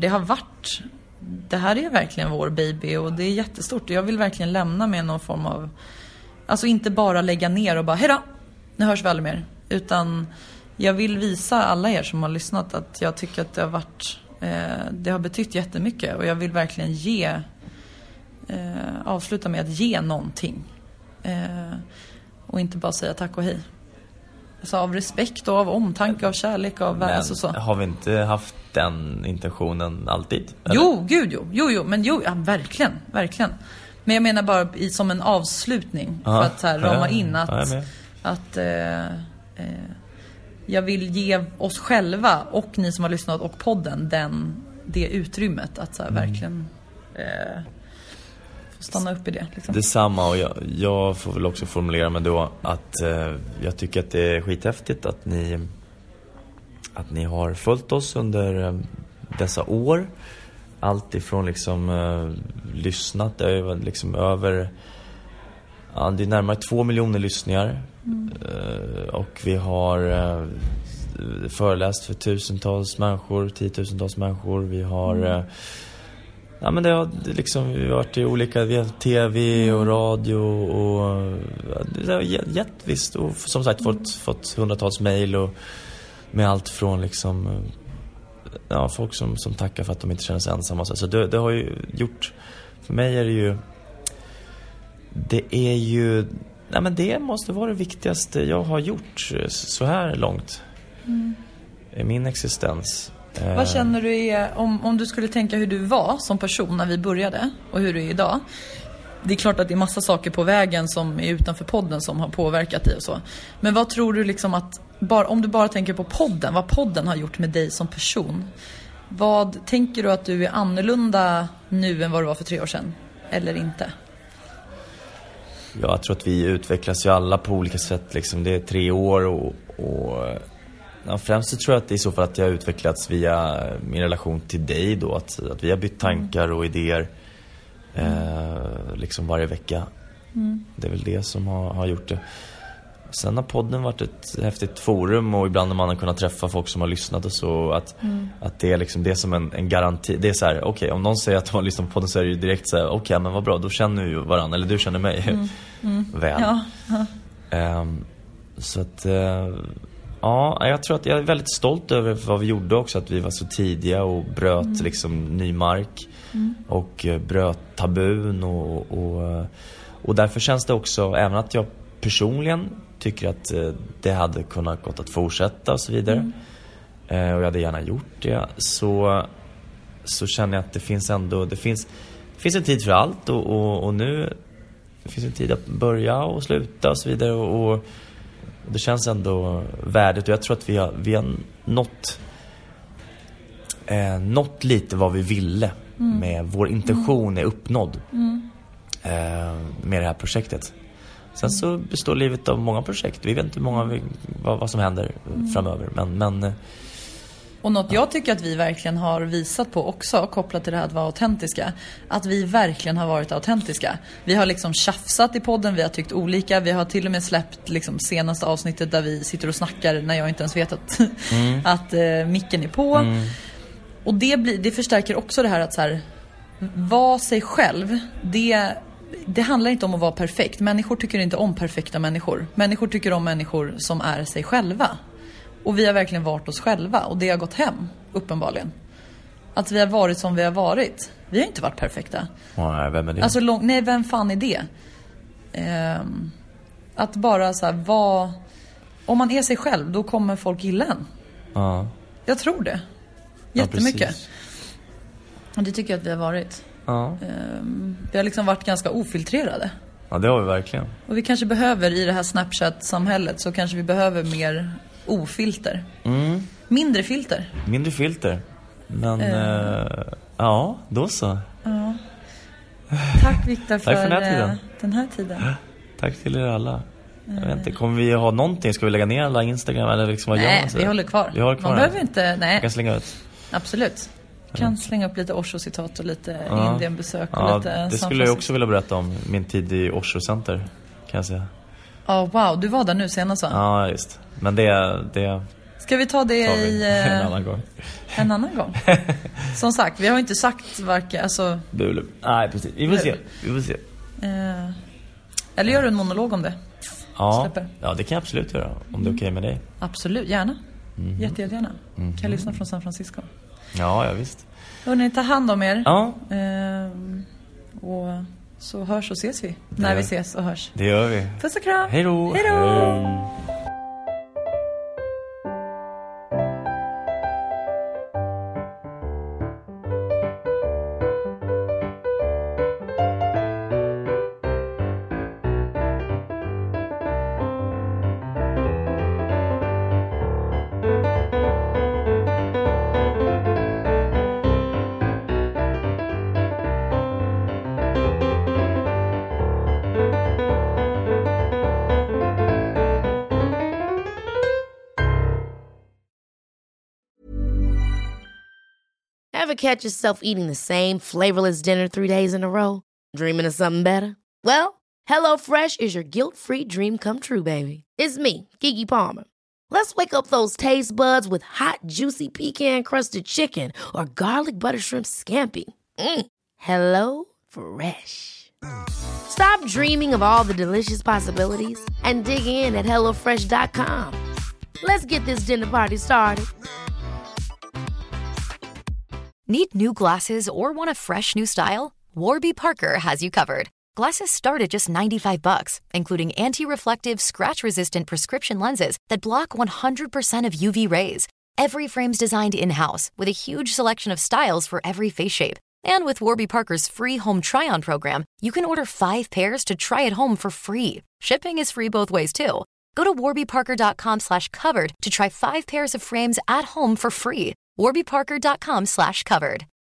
är verkligen vår baby, och det är jättestort. Jag vill verkligen lämna med någon form av, alltså inte bara lägga ner och bara, hejdå, nu hörs vi aldrig mer. Utan jag vill visa alla er som har lyssnat att jag tycker att det har betytt jättemycket. Och jag vill verkligen avsluta med att ge någonting. Och inte bara säga tack och hej. Alltså av respekt och av omtanke, av kärlek, av världs och så. Har vi inte haft den intentionen alltid? Eller? Jo, men ja, verkligen. Men jag menar bara som en avslutning. För att så här, rama in att jag vill ge oss själva och ni som har lyssnat och podden det utrymmet att så här, verkligen få stanna upp i det liksom. Detsamma, och jag får väl också formulera mig då att jag tycker att det är skithäftigt att ni har följt oss under dessa år. Allt ifrån liksom lyssnat, det är liksom över, ja, det är närmare 2 miljoner lyssningar. Och vi har föreläst för tusentals människor, 10-tusentals människor. Vi har ja, men det har liksom, vi har varit i olika, via tv och radio, och det har gett visst, och som sagt fått hundratals mejl och med allt från liksom, ja, folk som tackar för att de inte känner sig ensamma. Så det har ju gjort, för mig är det ju nej, men det måste vara det viktigaste jag har gjort så här långt i min existens. Vad känner du om du skulle tänka hur du var som person när vi började och hur du är idag? Det är klart att det är massa saker på vägen som är utanför podden som har påverkat dig och så. Men vad tror du liksom att, om du bara tänker på podden, vad podden har gjort med dig som person? Vad tänker du att du är annorlunda nu än vad du var för 3 år sedan? Eller inte? Jag tror att vi utvecklas ju alla på olika sätt liksom. Det är 3 år och ja, främst så tror jag att det är så för att jag har utvecklats via min relation till dig då, att vi har bytt tankar och idéer liksom varje vecka. Det är väl det som har gjort det. Sen har podden varit ett häftigt forum, och ibland när man har kunnat träffa folk som har lyssnat och så, att det är liksom det som en garanti. Det är så här, okej, om någon säger att de har lyssnat på podden så är det ju direkt så här, okej, men vad bra, då känner vi ju varandra, eller du känner mig väl. Ja. Så att ja, jag tror att jag är väldigt stolt över vad vi gjorde också, att vi var så tidiga och bröt liksom ny mark och bröt tabun, och därför känns det också, även att jag personligen tycker att det hade kunnat gått att fortsätta och så vidare, och jag hade gärna gjort det, så känner jag att det finns ändå, det finns en tid för allt, och nu det finns en tid att börja och sluta och så vidare, och det känns ändå värdigt, och jag tror att vi har nått lite vad vi ville med vår intention är uppnådd med det här projektet. Sen så består livet av många projekt. Vi vet inte hur många vad som händer framöver, men och något jag tycker att vi verkligen har visat på också, kopplat till det här att vara autentiska, att vi verkligen har varit autentiska. Vi har liksom tjafsat i podden, vi har tyckt olika, vi har till och med släppt liksom senaste avsnittet där vi sitter och snackar när jag inte ens vet att micken är på. Och det förstärker också det här att så här, vara sig själv, det handlar inte om att vara perfekt. Människor tycker inte om perfekta människor. Människor tycker om människor som är sig själva. Och vi har verkligen varit oss själva, och det har gått hem, uppenbarligen. Att vi har varit som vi har varit. Vi har inte varit perfekta. Nej, vem är det? Alltså, nej, vem fan är det? Att bara så här, om man är sig själv, då kommer folk gilla en. Ja. Jag tror det. Jättemycket. Och det tycker jag att vi har varit. Ja. Vi har liksom varit ganska ofiltrerade. Ja, det har vi verkligen. Och vi kanske behöver, i det här Snapchat-samhället, så kanske vi behöver mer ofilter. Mindre filter. Men ja, då så. Ja. Tack Victor för den här tiden. Tack till er alla. Jag vet inte, kommer vi ha någonting? Ska vi lägga ner alla Instagram eller liksom vad gör man? Vi håller kvar. Man behöver inte, nej. Jag kan slänga ut. Absolut. Kan slänga upp lite Osho-citat och lite Indienbesök och lite. Det skulle jag också vilja berätta om min tid i Osho Center, kan jag säga. Wow, du var där nu senast, va? Ja, just. Men det ska vi ta det en annan gång? En annan gång. Som sagt, vi har inte sagt varken, alltså. Nej, precis. Vi får se. Eller gör du en monolog om det? Ja, det kan jag absolut göra, om det är okej med dig. Absolut, gärna. Jättegärna. Kan jag lyssna från San Francisco. Ja, visst. Hörrni, ta hand om er. Ja. Och så hörs och ses vi. När vi ses och hörs. Det gör vi. Puss och kram. Hej då. Hej då. Ever catch yourself eating the same flavorless dinner 3 days in a row? Dreaming of something better? Well, HelloFresh is your guilt-free dream come true, baby. It's me, Keke Palmer. Let's wake up those taste buds with hot, juicy pecan-crusted chicken or garlic butter shrimp scampi. Hello Fresh. Stop dreaming of all the delicious possibilities and dig in at HelloFresh.com. Let's get this dinner party started. Need new glasses or want a fresh new style? Warby Parker has you covered. Glasses start at just $95, including anti-reflective, scratch-resistant prescription lenses that block 100% of UV rays. Every frame's designed in-house with a huge selection of styles for every face shape. And with Warby Parker's free home try-on program, you can order 5 pairs to try at home for free. Shipping is free both ways, too. Go to warbyparker.com/covered to try 5 pairs of frames at home for free. warbyparker.com/covered.